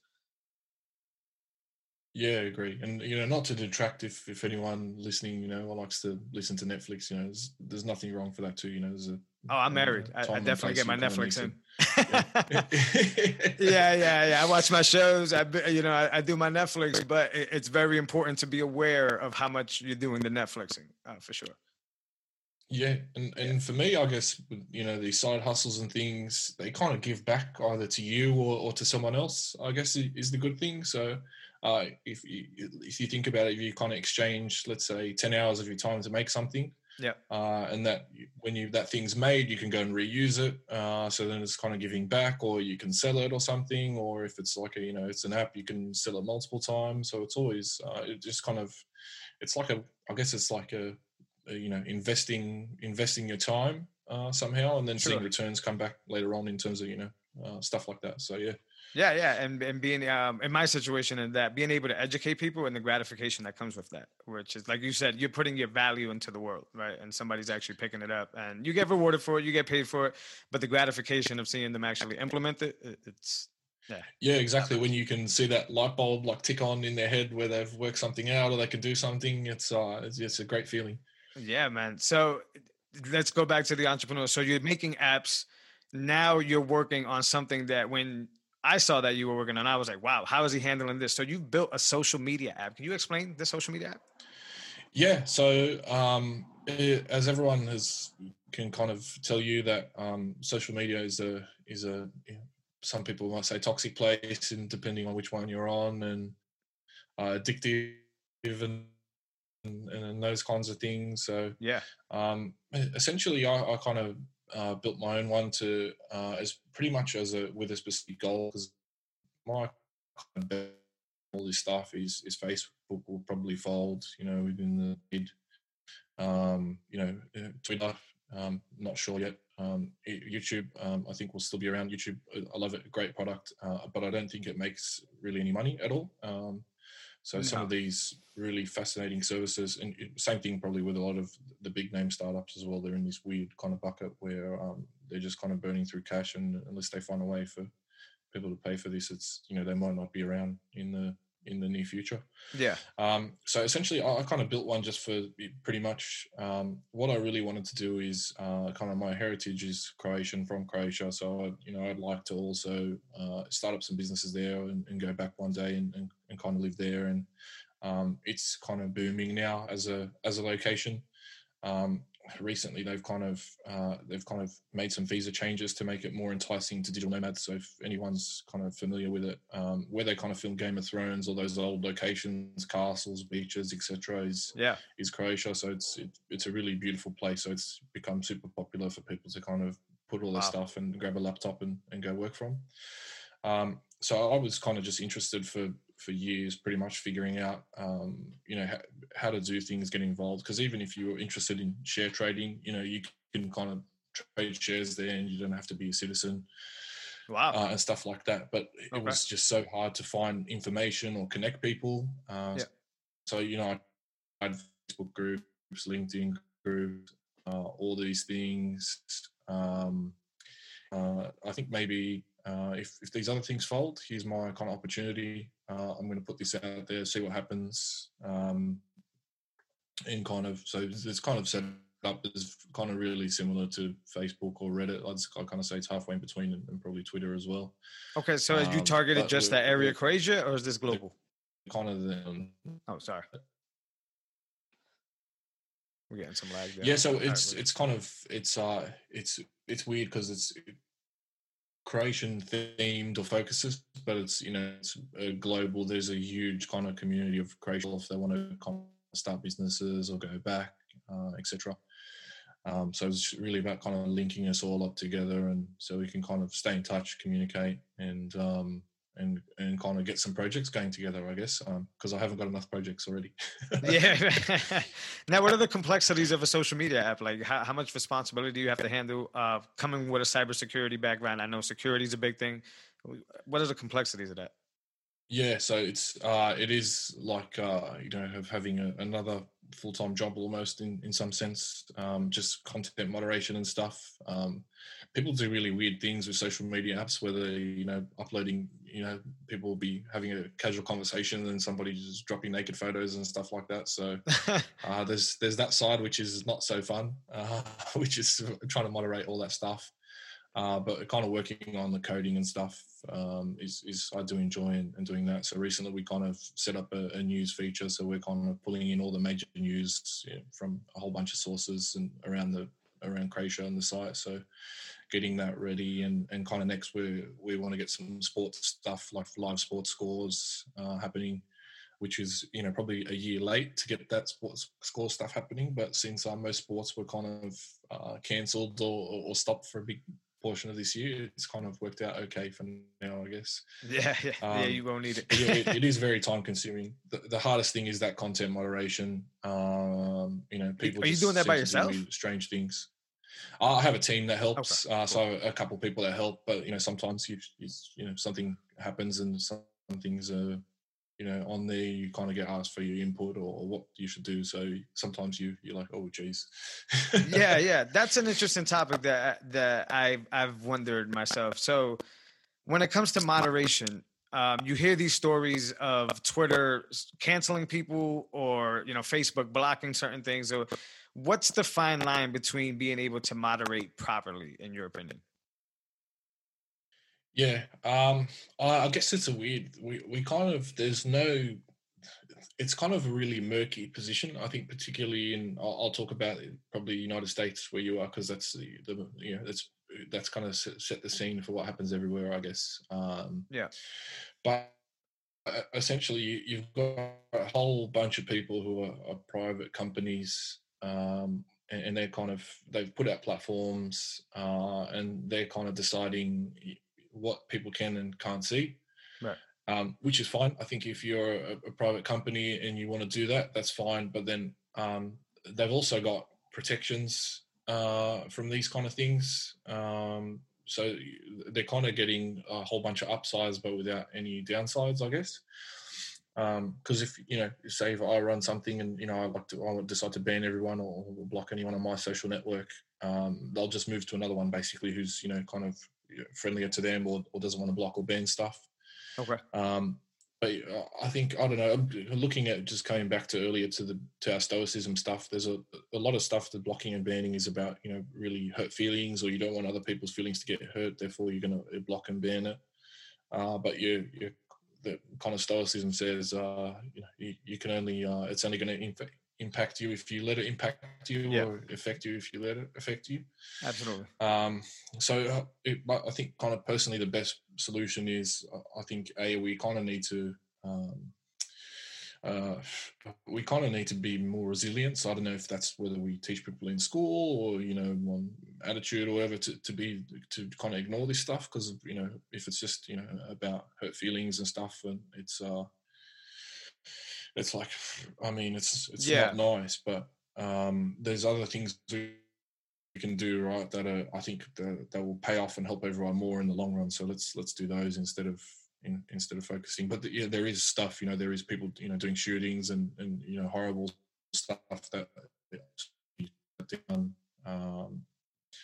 Yeah, I agree. And, you know, not to detract if, if anyone listening, you know, likes to listen to Netflix, you know, there's, there's nothing wrong for that too. You know, there's a, oh, I'm married. Uh, I, I definitely get my Netflix in. Yeah. yeah, yeah, yeah. I watch my shows. I, you know, I, I do my Netflix, but it, it's very important to be aware of how much you're doing the Netflixing, uh, for sure. Yeah, and, and yeah. for me, I guess, you know, these side hustles and things, they kind of give back either to you or, or to someone else, I guess, is the good thing. So uh, if, you, if you think about it, if you kind of exchange, let's say, ten hours of your time to make something, yeah, uh, and that when you that thing's made, you can go and reuse it. Uh, so then it's kind of giving back, or you can sell it or something, or if it's like a, you know, it's an app, you can sell it multiple times. So it's always, uh, it just kind of, it's like a, I guess it's like a, you know, investing investing your time uh, somehow, and then sure. seeing returns come back later on in terms of, you know, uh, stuff like that. So yeah, yeah, yeah, and and being um, in my situation, and that being able to educate people and the gratification that comes with that, which is like you said, you're putting your value into the world, right? And somebody's actually picking it up, and you get rewarded for it, you get paid for it, but the gratification of seeing them actually implement it, it's yeah, yeah, exactly. When you can see that light bulb like tick on in their head where they've worked something out or they can do something, it's uh, it's, it's a great feeling. Yeah, man. So let's go back to the entrepreneur. So you're making apps. Now you're working on something that when I saw that you were working on, I was like, wow, how is he handling this? So you've built a social media app. Can you explain the social media app? Yeah. So um, it, as everyone has can kind of tell you that um, social media is a is a you know, some people might say toxic place, and depending on which one you're on, and uh, addictive and And, and those kinds of things. So yeah, um, essentially, I, I kind of uh, built my own one to uh, as pretty much as a with a specific goal, because my kind of all this stuff is is Facebook will probably fold, you know, within the mid, um, you know, Twitter. Um, not sure yet. Um, YouTube, um, I think will still be around. YouTube, I love it, great product, uh, but I don't think it makes really any money at all. Um, So no. Some of these really fascinating services, and same thing probably with a lot of the big name startups as well. They're in this weird kind of bucket where um, they're just kind of burning through cash, and unless they find a way for people to pay for this, it's, you know, they might not be around in the in the near future. Yeah. Um, so essentially, I, I kind of built one just for pretty much um, what I really wanted to do is uh, kind of my heritage is Croatian, from Croatia. So I, you know, I'd like to also uh, start up some businesses there and, and go back one day and, and, and kind of live there. And um, it's kind of booming now as a as a location. Um, recently they've kind of uh, they've kind of made some visa changes to make it more enticing to digital nomads. So if anyone's kind of familiar with it, um, where they kind of film Game of Thrones, all those old locations, castles, beaches, et cetera, is yeah is Croatia. So it's it, it's a really beautiful place. So it's become super popular for people to kind of put all their wow. stuff and grab a laptop and, and go work from. Um, so I was kind of just interested for for years, pretty much figuring out, um, you know, how, how to do things, get involved. Because even if you're interested in share trading, you know, you can kind of trade shares there, and you don't have to be a citizen, wow, uh, and stuff like that. But it okay. was just so hard to find information or connect people. Uh, yeah. So you know, I had Facebook groups, LinkedIn groups, uh, all these things. Um, uh, I think maybe uh, if, if these other things fold, here's my kind of opportunity. Uh, I'm going to put this out there, see what happens. Um, and kind of, so it's kind of set up as kind of really similar to Facebook or Reddit. I'd, I'd kind of say it's halfway in between, and, and probably Twitter as well. Okay, so um, you targeted just that area Croatia, or is this global? Kind of the. Oh, sorry. We're getting some lag there. Yeah, so it's it's kind of it's uh it's it's weird because it's Croatian themed or focuses, but it's you know it's a global. There's a huge kind of community of Croatian if they want to kind of start businesses or go back, uh, et cetera. Um, so it's really about kind of linking us all up together, and so we can kind of stay in touch, communicate, and um, and and kind of get some projects going together, I guess, because um, I haven't got enough projects already. Yeah. Now, what are the complexities of a social media app? Like, how, how much responsibility do you have to handle? Uh, coming with a cybersecurity background, I know security is a big thing. What are the complexities of that? Yeah, so it's uh, it is like uh, you know of having a, another full-time job almost in, in some sense, um, just content moderation and stuff. Um, people do really weird things with social media apps, whether you know uploading, you know, people will be having a casual conversation and somebody just dropping naked photos and stuff like that. So uh, there's there's that side which is not so fun, uh, which is trying to moderate all that stuff. Uh, but kind of working on the coding and stuff um, is, is I do enjoy and, and doing that. So recently we kind of set up a, a news feature. So we're kind of pulling in all the major news, you know, from a whole bunch of sources and around the around Croatia on the site. So getting that ready, and, and kind of next we we want to get some sports stuff like live sports scores uh, happening, which is, you know, probably a year late to get that sports score stuff happening. But since uh, most sports were kind of uh, cancelled or, or stopped for a big portion of this year, it's kind of worked out okay for now, I guess. Yeah, yeah, um, yeah. You won't need it. Yeah, it, it is very time consuming. The, the hardest thing is that content moderation. Um, you know, people. Are you doing that by yourself? Do strange things. I have a team that helps. Okay. Uh, so a couple of people that help, but you know, sometimes you, you know, something happens and some things are, you know, on there, you kind of get asked for your input or, or what you should do. So sometimes you, you're like, oh, geez. yeah, yeah. That's an interesting topic that that I've, I've wondered myself. So when it comes to moderation, um, you hear these stories of Twitter canceling people or, you know, Facebook blocking certain things. So what's the fine line between being able to moderate properly, in your opinion? Yeah, um, I, I guess it's a weird. We we kind of there's no. It's kind of a really murky position. I think, particularly in. I'll, I'll talk about probably United States where you are, because that's the, the you know that's that's kind of set, set the scene for what happens everywhere, I guess. Um, yeah, but essentially, you, you've got a whole bunch of people who are, are private companies. Um, and, and they're kind of they've put out platforms, uh, and they're kind of deciding what people can and can't see, right? Um, which is fine. I think if you're a, a private company and you want to do that, that's fine. But then um, they've also got protections uh, from these kind of things. Um, so they're kind of getting a whole bunch of upsides, but without any downsides, I guess. Because um, if, you know, say if I run something and, you know, I like to, I decide to ban everyone or, or block anyone on my social network, um, they'll just move to another one basically who's, you know, kind of friendlier to them or, or doesn't want to block or ban stuff. Okay. Um, but I think, I don't know, I'm looking at just coming back to earlier to the to our stoicism stuff, there's a, a lot of stuff that blocking and banning is about, you know, really hurt feelings, or you don't want other people's feelings to get hurt, therefore you're going to block and ban it. Uh, but you, you, the kind of stoicism says, uh, you know, you, you can only, uh, it's only going to inf- impact you if you let it impact you, yeah. or affect you if you let it affect you. Absolutely. Um, so it, I think kind of personally the best solution is, I think, A, we kind of need to, um, uh, we kind of need to be more resilient. So I don't know if that's whether we teach people in school or, you know, one attitude or whatever to, to be, to kind of ignore this stuff. Because, you know, if it's just, you know, about hurt feelings and stuff, and it's, uh, it's like, I mean, it's, it's yeah. not nice, but um, there's other things we can do, right, that are, I think that, that will pay off and help everyone more in the long run. So let's, let's do those instead of, In, instead of focusing. But the, yeah, there is stuff, you know, there is people, you know, doing shootings and, and you know, horrible stuff that done. Um,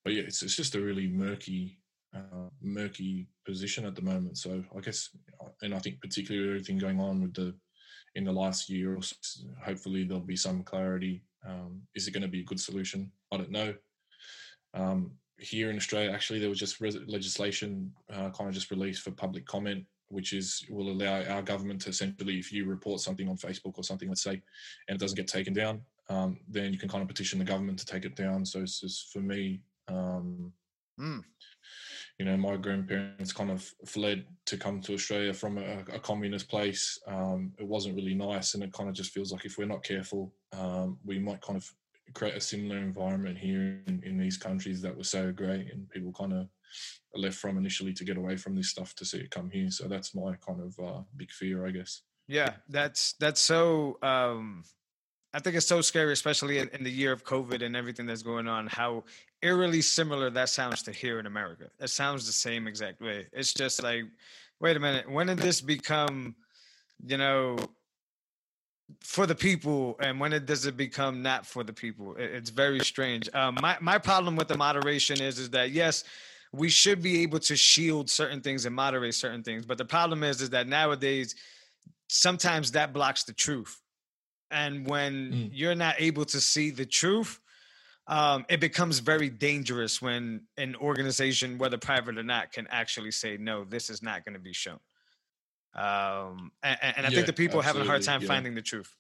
but yeah, it's it's just a really murky, uh, murky position at the moment. So I guess, and I think particularly everything going on with the in the last year or so, hopefully there'll be some clarity. Um, is it going to be a good solution? I don't know. Um, here in Australia, actually, there was just res- legislation uh, kind of just released for public comment, which is will allow our government to essentially, if you report something on Facebook or something, let's say, and it doesn't get taken down, um, then you can kind of petition the government to take it down. So it's just for me, um, Mm. you know, my grandparents kind of fled to come to Australia from a, a communist place. Um, it wasn't really nice, and it kind of just feels like if we're not careful, um, we might kind of create a similar environment here in, in these countries that were so great, and people kind of left from initially to get away from this stuff to see it come here. So that's my kind of uh, big fear, I guess. Yeah, that's that's so. Um, I think it's so scary, especially in, in the year of COVID and everything that's going on. How eerily similar that sounds to here in America. It sounds the same exact way. It's just like, wait a minute, when did this become, you know, for the people, and when it does it become not for the people? It, it's very strange. Um, my my problem with the moderation is is that yes, we should be able to shield certain things and moderate certain things, but the problem is is that nowadays sometimes that blocks the truth. And when Mm. you're not able to see the truth, um, it becomes very dangerous when an organization, whether private or not, can actually say, no, this is not going to be shown. Um, and, and I think Yeah, the people are having a hard absolutely. time Yeah, finding the truth.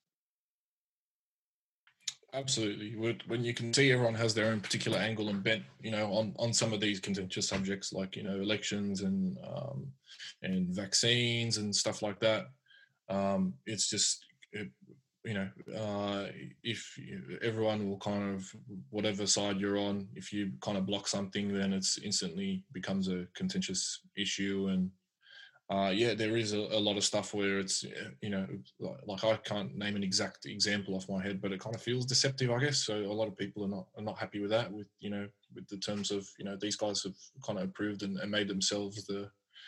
absolutely. When when you can see everyone has their own particular angle and bent, you know, on, on some of these contentious subjects like, you know, elections and um, and vaccines and stuff like that. Um, it's just, it, you know, uh, if you, everyone will kind of, whatever side you're on, if you kind of block something, then it's instantly becomes a contentious issue. And uh, yeah, there is a, a lot of stuff where it's, uh, you know, like, like I can't name an exact example off my head, but it kind of feels deceptive, I guess. So a lot of people are not are not happy with that. With you know, with the terms of you know, these guys have kind of approved and, and made themselves the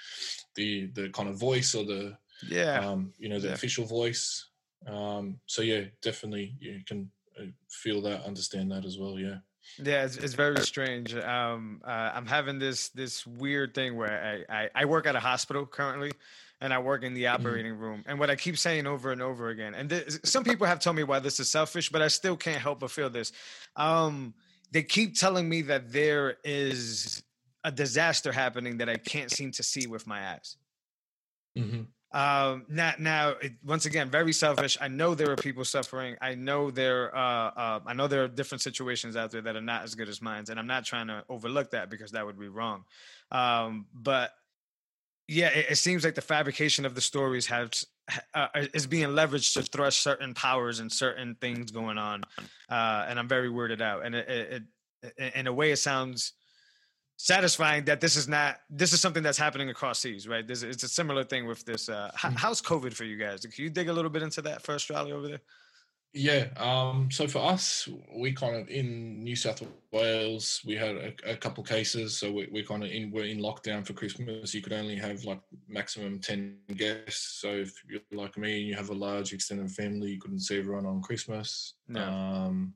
the the kind of voice or the Yeah. um, you know, the Yeah. official voice. Um, so yeah, definitely you can uh, feel that, understand that as well. Yeah. Yeah, it's, it's very strange. Um, uh, I'm having this this weird thing where I, I, I work at a hospital currently, and I work in the Mm. operating room. And what I keep saying over and over again, and th- some people have told me why this is selfish, but I still can't help but feel this. Um, they keep telling me that there is a disaster happening that I can't seem to see with my eyes. Mm-hmm. Um, now, now, it, once again, very selfish. I know there are people suffering. I know there, uh, uh, I know there are different situations out there that are not as good as mine, and I'm not trying to overlook that because that would be wrong. Um, but yeah, it, it seems like the fabrication of the stories has uh, is being leveraged to thrust certain powers and certain things going on, uh, and I'm very weirded out. And it, it, it, in a way, it sounds satisfying that this is not this is something that's happening across seas, right? This it's a similar thing with this. Uh, how, how's COVID for you guys? Can you dig a little bit into that for Australia over there? Yeah. Um, so for us, we kind of in New South Wales, we had a, a couple cases. So we, we kind of in we're in lockdown for Christmas. You could only have like maximum ten guests. So if you're like me and you have a large extended family, you couldn't see everyone on Christmas. No. Um,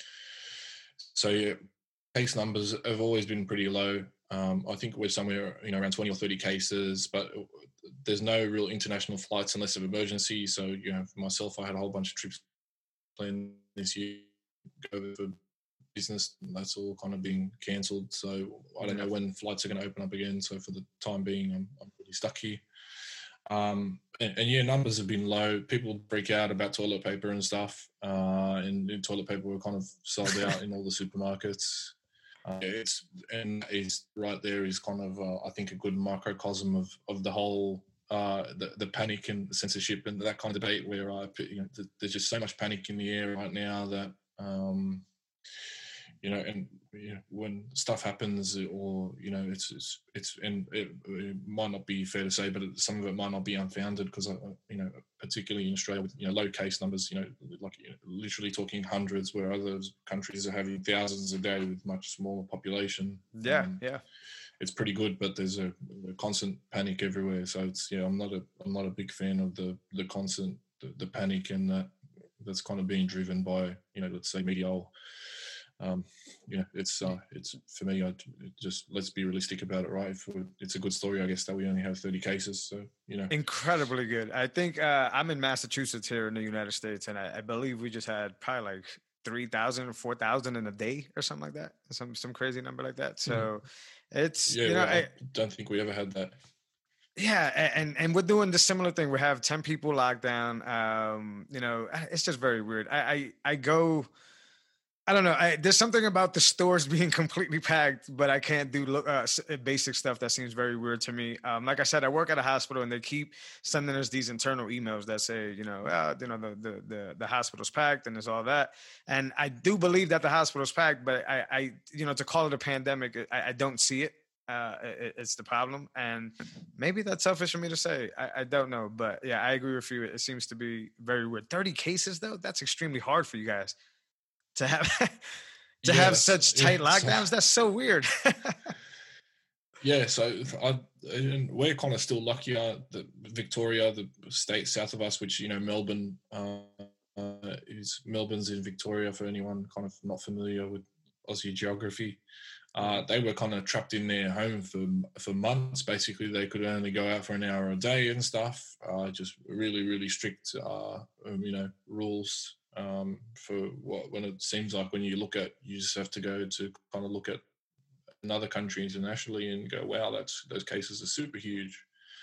so yeah, case numbers have always been pretty low. Um, I think we're somewhere, you know, around twenty or thirty cases, but there's no real international flights unless of emergency. So, you know, for myself, I had a whole bunch of trips planned this year, go for business. That's all kind of being cancelled. So I don't know when flights are going to open up again. So for the time being, I'm, I'm pretty stuck here. Um, and, and yeah, numbers have been low. People freak out about toilet paper and stuff. Uh, and, and toilet paper were kind of sold out in all the supermarkets. Uh, it's and is right there is kind of uh, I think a good microcosm of of the whole uh, the the panic and censorship and that kind of debate where I you know there's just so much panic in the air right now that um, you know and you know, when stuff happens or you know it's it's, it's and it, it might not be fair to say, but some of it might not be unfounded because you know particularly in Australia with you know low case numbers, you know like you know, literally talking hundreds, where other countries are having thousands a day with much smaller population. Yeah, um, yeah. It's pretty good, but there's a, a constant panic everywhere. So it's yeah, I'm not a I'm not a big fan of the the constant the, the panic and that that's kind of being driven by you know let's say media um, you know, it's uh, it's for me. I just let's be realistic about it, right? If it's a good story, I guess that we only have thirty cases, so you know, incredibly good. I think uh, I'm in Massachusetts here in the United States, and I, I believe we just had probably like three thousand or four thousand in a day or something like that, some some crazy number like that. So mm. it's yeah, you know, well, I, I don't think we ever had that. Yeah, and and we're doing the similar thing. We have ten people locked down. Um, you know, it's just very weird. I I, I go. I don't know. I, there's something about the stores being completely packed, but I can't do uh, basic stuff that seems very weird to me. Um, like I said, I work at a hospital, and they keep sending us these internal emails that say, you know, uh, you know, the, the the the hospital's packed, and there's all that. And I do believe that the hospital's packed, but I, I you know, to call it a pandemic, I, I don't see it. Uh, it, it's the problem, and maybe that's selfish for me to say. I, I don't know, but yeah, I agree with you. It seems to be very weird. thirty cases, though, that's extremely hard for you guys to have to yeah, have such tight yeah, lockdowns. So, that's so weird. yeah, so I, and we're kind of still lucky. Uh, that Victoria, the state south of us, which you know, Melbourne uh, uh, is Melbourne's in Victoria. For anyone kind of not familiar with Aussie geography. Uh, they were kind of trapped in their home for for months. Basically, they could only go out for an hour a day and stuff. Uh, just really, really strict, uh, um, you know, rules um, for what when it seems like when you look at, you just have to go to kind of look at another country internationally and go, wow, that's those cases are super huge.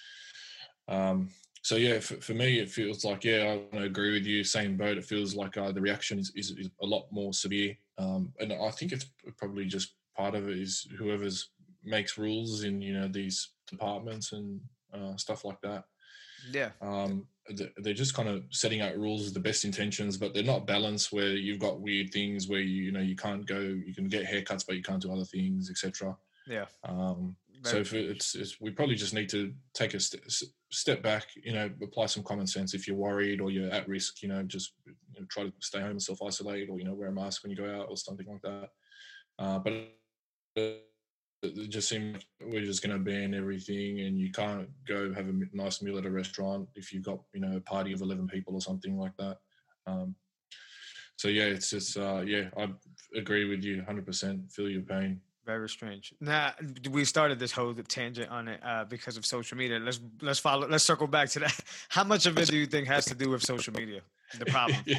Um, so yeah, for, for me, it feels like yeah, I agree with you. Same boat. It feels like uh, the reaction is, is, is a lot more severe, um, and I think it's probably just. Part of it is whoever's makes rules in you know these departments and uh, stuff like that. Yeah, um, they're just kind of setting out rules with the best intentions, but they're not balanced. Where you've got weird things where you you know you can't go, you can get haircuts, but you can't do other things, et cetera. Yeah. Um, so if it's, it's we probably just need to take a st- step back. You know, apply some common sense. If you're worried or you're at risk, you know, just you know, try to stay home and self isolate, or you know, wear a mask when you go out or something like that. Uh, but it just seems like we're just going to ban everything, and you can't go have a nice meal at a restaurant if you've got you know a party of eleven people or something like that. Um, so yeah, it's just uh, yeah, I agree with you one hundred percent. Feel your pain. Very strange. Now we started this whole tangent on it uh, because of social media. Let's let's follow. Let's circle back to that. How much of it do you think has to do with social media? The problem. yeah.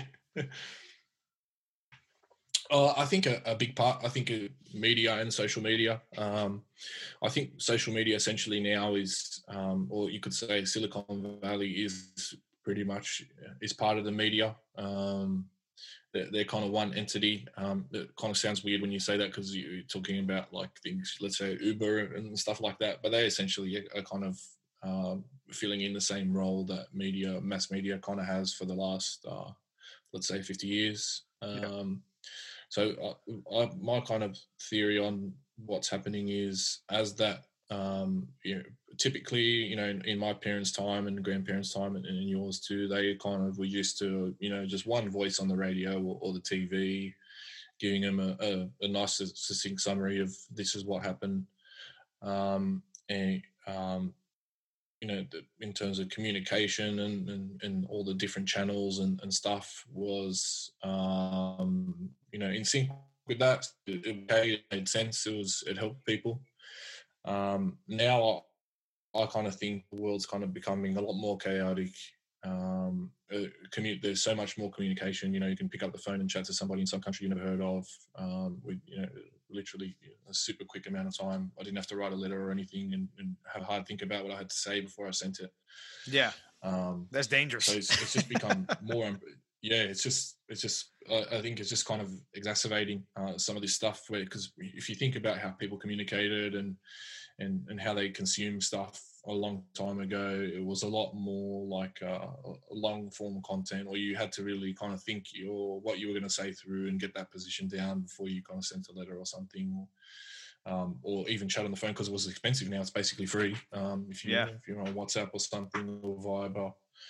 Uh, I think a, a big part, I think uh, media and social media. Um, I think social media essentially now is, um, or you could say Silicon Valley is pretty much, is part of the media. Um, they're, they're kind of one entity. Um, it kind of sounds weird when you say that because you're talking about like things, let's say Uber and stuff like that, but they essentially are kind of um, filling in the same role that media, mass media kind of has for the last, uh, let's say fifty years. Um, yeah. So I, I, my kind of theory on what's happening is as that, um, you know, typically, you know, in, in my parents' time and grandparents' time and, and in yours too, they kind of were used to, you know, just one voice on the radio or, or the T V, giving them a, a, a nice succinct summary of this is what happened. Um, and, um, you know, in terms of communication and, and, and all the different channels and, and stuff was, um, you know, in sync with that. It, it made sense. It was, it helped people. Um, now I, I kind of think the world's kind of becoming a lot more chaotic. Um, uh, commu- there's so much more communication. You know, you can pick up the phone and chat to somebody in some country you never heard of. Um, with you know, literally a super quick amount of time. I didn't have to write a letter or anything and, and have a hard think about what I had to say before I sent it. Yeah, um, that's dangerous. So it's, it's just become more. Yeah, it's just it's just uh, I think it's just kind of exacerbating uh, some of this stuff. Where because if you think about how people communicated and and and how they consume stuff a long time ago, it was a lot more like uh, long form content, or you had to really kind of think your what you were going to say through and get that position down before you kind of sent a letter or something, um, or even chat on the phone because it was expensive. Now it's basically free um, if you yeah. if you're on WhatsApp or something or Viber.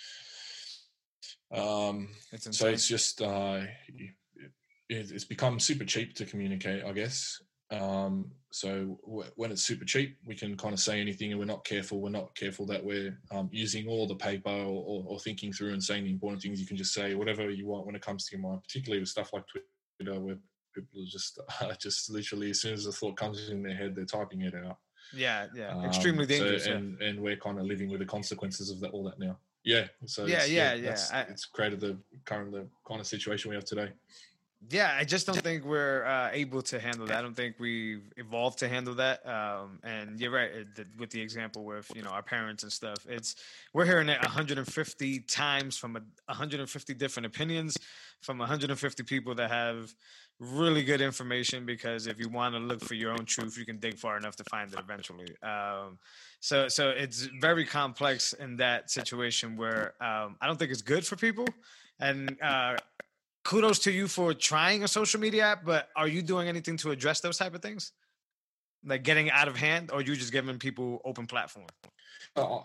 Um, it's so it's just uh, it, it's become super cheap to communicate, I guess. Um, so w- when it's super cheap, we can kind of say anything, and we're not careful. We're not careful that we're um, using all the paper or, or, or thinking through and saying the important things. You can just say whatever you want when it comes to your mind, particularly with stuff like Twitter, where people are just uh, just literally as soon as the thought comes in their head, they're typing it out. Yeah, yeah, Um, extremely so dangerous. and Yeah, and we're kind of living with the consequences of that all that now. Yeah, so yeah, it's yeah, yeah, yeah. that's I, it's created the current the kind of situation we have today. Yeah, I just don't think we're uh, able to handle that. I don't think we've evolved to handle that. Um, and you're right it, the, with the example with you know our parents and stuff. It's we're hearing it one hundred fifty times from a, one hundred fifty different opinions from one hundred fifty people that have really good information. Because if you want to look for your own truth, you can dig far enough to find it eventually. Um, so so it's very complex in that situation where um, I don't think it's good for people. And uh, kudos to you for trying a social media app, but are you doing anything to address those type of things? Like getting out of hand, or you just giving people open platform? Uh,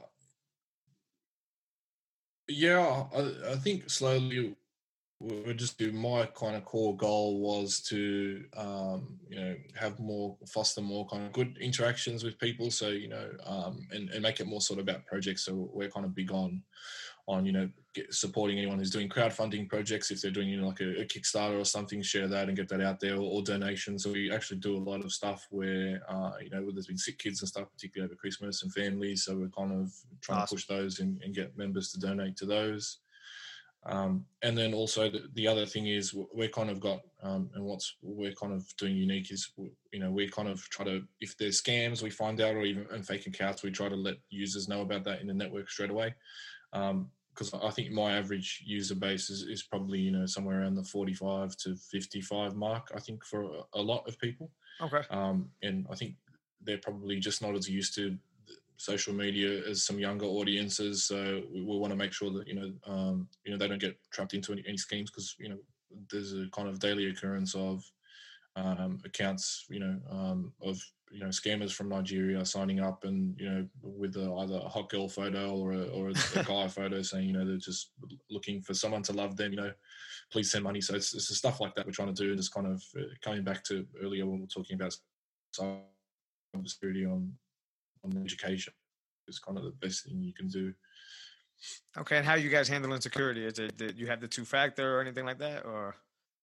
yeah, I, I think slowly we're just do my kind of core goal was to um, you know have more foster more kind of good interactions with people, so you know um, and, and make it more sort of about projects. So we're kind of big on on you know get, supporting anyone who's doing crowdfunding projects. If they're doing you know like a, a Kickstarter or something, share that and get that out there, or, or donations. So we actually do a lot of stuff where uh, you know where there's been sick kids and stuff, particularly over Christmas and families. So we're kind of trying Awesome. to push those and, and get members to donate to those. Um, and then also the, the other thing is we're kind of got um, and what's we're kind of doing unique is you know we kind of try to, if there's scams we find out, or even and fake accounts, we try to let users know about that in the network straight away. Because um, I think my average user base is, is probably you know somewhere around the forty-five to fifty-five mark, I think, for a, a lot of people. Okay. Um, and I think they're probably just not as used to social media as some younger audiences. So we, we want to make sure that you know um, you know they don't get trapped into any, any schemes, because you know there's a kind of daily occurrence of um, accounts you know um, of you know scammers from Nigeria signing up and you know with a, either a hot girl photo or a, or a, a guy photo saying you know they're just looking for someone to love them, you know please send money. So it's, it's the stuff like that we're trying to do, and just kind of uh, coming back to earlier when we were talking about cybersecurity on on education is kind of the best thing you can do. Okay, and how you guys handling security? Is it that you have the two factor or anything like that, or?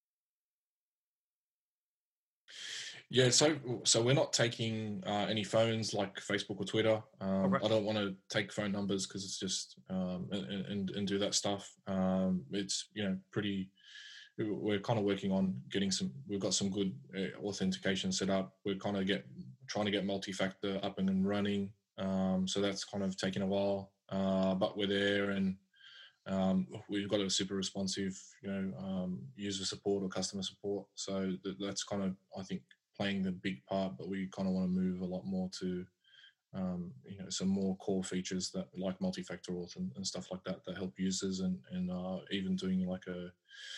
Yeah, so so we're not taking uh, any phones like Facebook or Twitter. Um, Okay. I don't want to take phone numbers because it's just um, and, and and do that stuff. Um, it's you know pretty. We're kind of working on getting some. We've got some good uh, authentication set up. We're kind of get trying to get multi-factor up and running. Um, so that's kind of taken a while, uh, but we're there, and um, we've got a super responsive, you know, um, user support or customer support. So that, that's kind of, I think, playing the big part. But we kind of want to move a lot more to, um, you know, some more core features that like multi-factor auth and, and stuff like that that help users, and and uh, even doing like a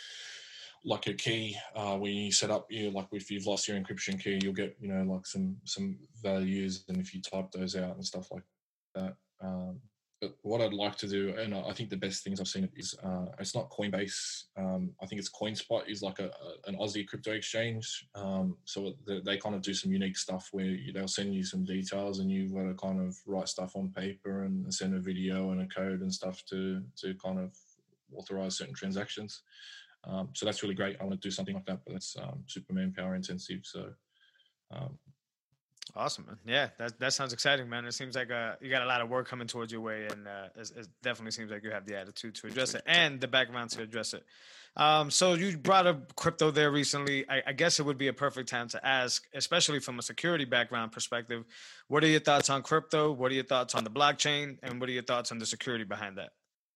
like a key uh, when you set up, you know, like if you've lost your encryption key, you'll get you know like some some values, and if you type those out and stuff like that. Um, but what I'd like to do, and I think the best things I've seen is uh, it's not Coinbase. Um, I think it's CoinSpot is like a, a an Aussie crypto exchange. Um, so they, they kind of do some unique stuff where you, they'll send you some details, and you've got to kind of write stuff on paper and send a video and a code and stuff to to kind of authorize certain transactions. Um, so that's really great. I want to do something like that, but that's um, super manpower intensive. So, um, Awesome, man. Yeah, that that sounds exciting, man. It seems like uh, you got a lot of work coming towards your way, and uh, it, it definitely seems like you have the attitude to address it and the background to address it. Um, so you brought up crypto there recently. I, I guess it would be a perfect time to ask, especially from a security background perspective, what are your thoughts on crypto? What are your thoughts on the blockchain? And what are your thoughts on the security behind that?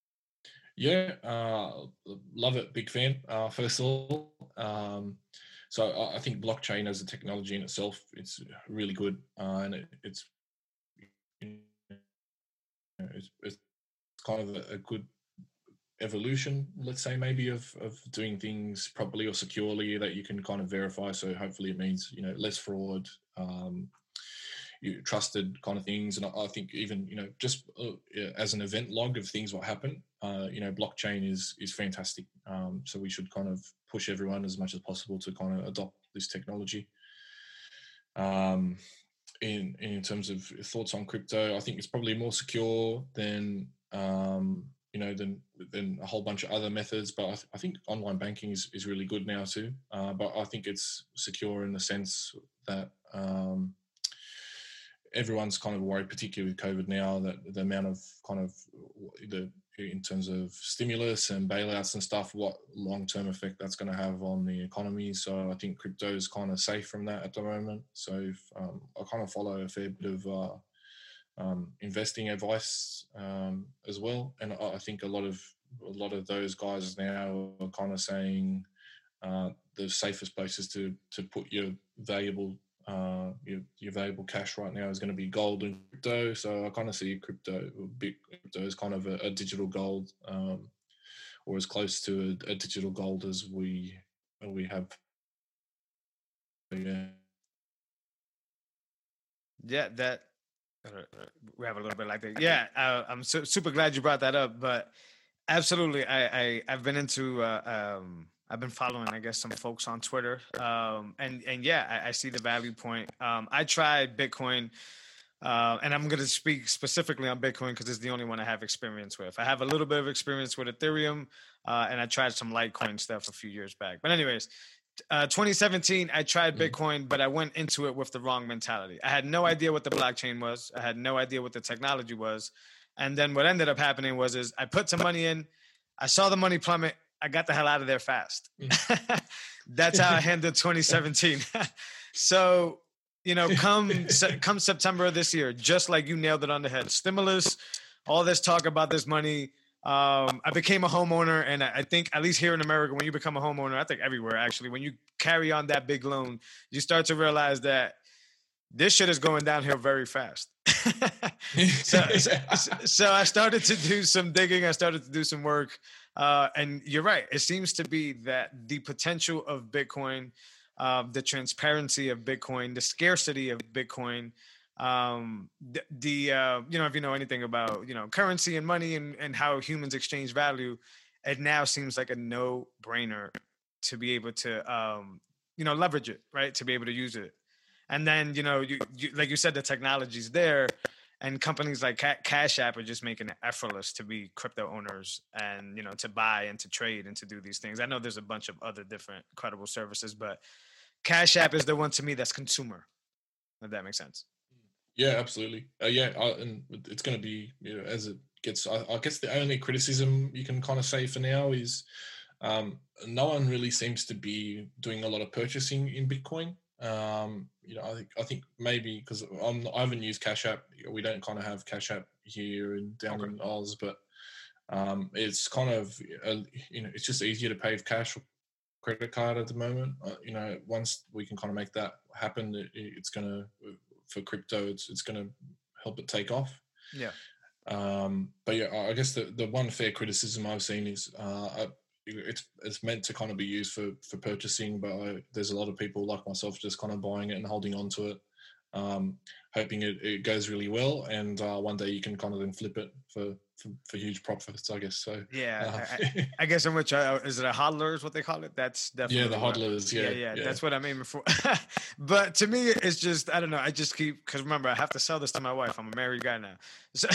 yeah, uh, love it. Big fan. Uh, first of all, um, so I, I think blockchain as a technology in itself, it's really good, uh, and it, it's, you know, it's it's kind of a, a good evolution, let's say, maybe of of doing things properly or securely that you can kind of verify. So hopefully it means you know less fraud, um, you trusted kind of things. And I, I think even you know just uh, yeah, as an event log of things what happen, uh, you know blockchain is is fantastic. Um, so we should kind of push everyone as much as possible to kind of adopt this technology. Um, in in terms of thoughts on crypto, I think it's probably more secure than um, you know, than than a whole bunch of other methods. But I, th- I think online banking is, is really good now too. Uh, but I think it's secure in the sense that um, everyone's kind of worried, particularly with COVID now, that the amount of kind of the in terms of stimulus and bailouts and stuff, what long-term effect that's going to have on the economy. So I think crypto is kind of safe from that at the moment. So if, um, I kind of follow a fair bit of uh, um, investing advice um, as well, and I, I think a lot of a lot of those guys now are kind of saying uh, the safest places to to put your valuable uh, your, your valuable cash right now is going to be gold and crypto. So I kind of see crypto, big crypto as kind of a, a digital gold, um, or as close to a, a digital gold as we we have. Yeah. Yeah, that we have a little bit like that. Yeah, uh, I'm su- super glad you brought that up. But absolutely, I, I I've been into uh, um, I've been following, I guess, some folks on Twitter, um, and and yeah, I, I see the value point. Um, I tried Bitcoin. Uh, and I'm going to speak specifically on Bitcoin because it's the only one I have experience with. I have a little bit of experience with Ethereum, uh, and I tried some Litecoin stuff a few years back. But anyways, uh, twenty seventeen, I tried Bitcoin, but I went into it with the wrong mentality. I had no idea what the blockchain was. I had no idea what the technology was. And then what ended up happening was is I put some money in. I saw the money plummet. I got the hell out of there fast. That's how I handled twenty seventeen. So, you know, come come September of this year, just like you nailed it on the head. Stimulus, all this talk about this money. Um, I became a homeowner, and I think at least here in America, when you become a homeowner, I think everywhere actually, when you carry on that big loan, you start to realize that this shit is going downhill very fast. so, so, so I started to do some digging. I started to do some work. Uh, and you're right. It seems to be that the potential of Bitcoin, uh, the transparency of Bitcoin, the scarcity of Bitcoin, um, the, the uh, you know, if you know anything about, you know, currency and money and, and how humans exchange value, it now seems like a no-brainer to be able to, um, you know, leverage it, right? To be able to use it. And then, you know, you, you like you said, the technology's there, and companies like Ca- Cash App are just making it effortless to be crypto owners and, you know, to buy and to trade and to do these things. I know there's a bunch of other different credible services, but Cash App is the one to me that's consumer, if that makes sense. Yeah, absolutely. Uh, yeah, I, and it's going to be, you know, as it gets, I, I guess the only criticism you can kind of say for now is um, no one really seems to be doing a lot of purchasing in Bitcoin. Um, you know, I think I think maybe because I'm I haven't used Cash App. We don't kind of have Cash App here and down okay. in Oz, but um, it's kind of uh, you know it's just easier to pay with cash or credit card at the moment. Uh, you know, once we can kind of make that happen, it, it's gonna for crypto, it's it's gonna help it take off. Yeah. Um, but yeah, I guess the the one fair criticism I've seen is uh, I, it's it's meant to kind of be used for for purchasing, but I, there's a lot of people like myself just kind of buying it and holding on to it, um, hoping it, it goes really well, and uh, one day you can kind of then flip it for for, for huge profits, I guess. So yeah, uh, I, I guess in which uh, is it a hodler is what they call it? That's definitely yeah, the hodlers. Yeah, yeah, yeah, yeah, that's what I'm aiming for. But to me, it's just I don't know. I just keep because remember I have to sell this to my wife. I'm a married guy now, so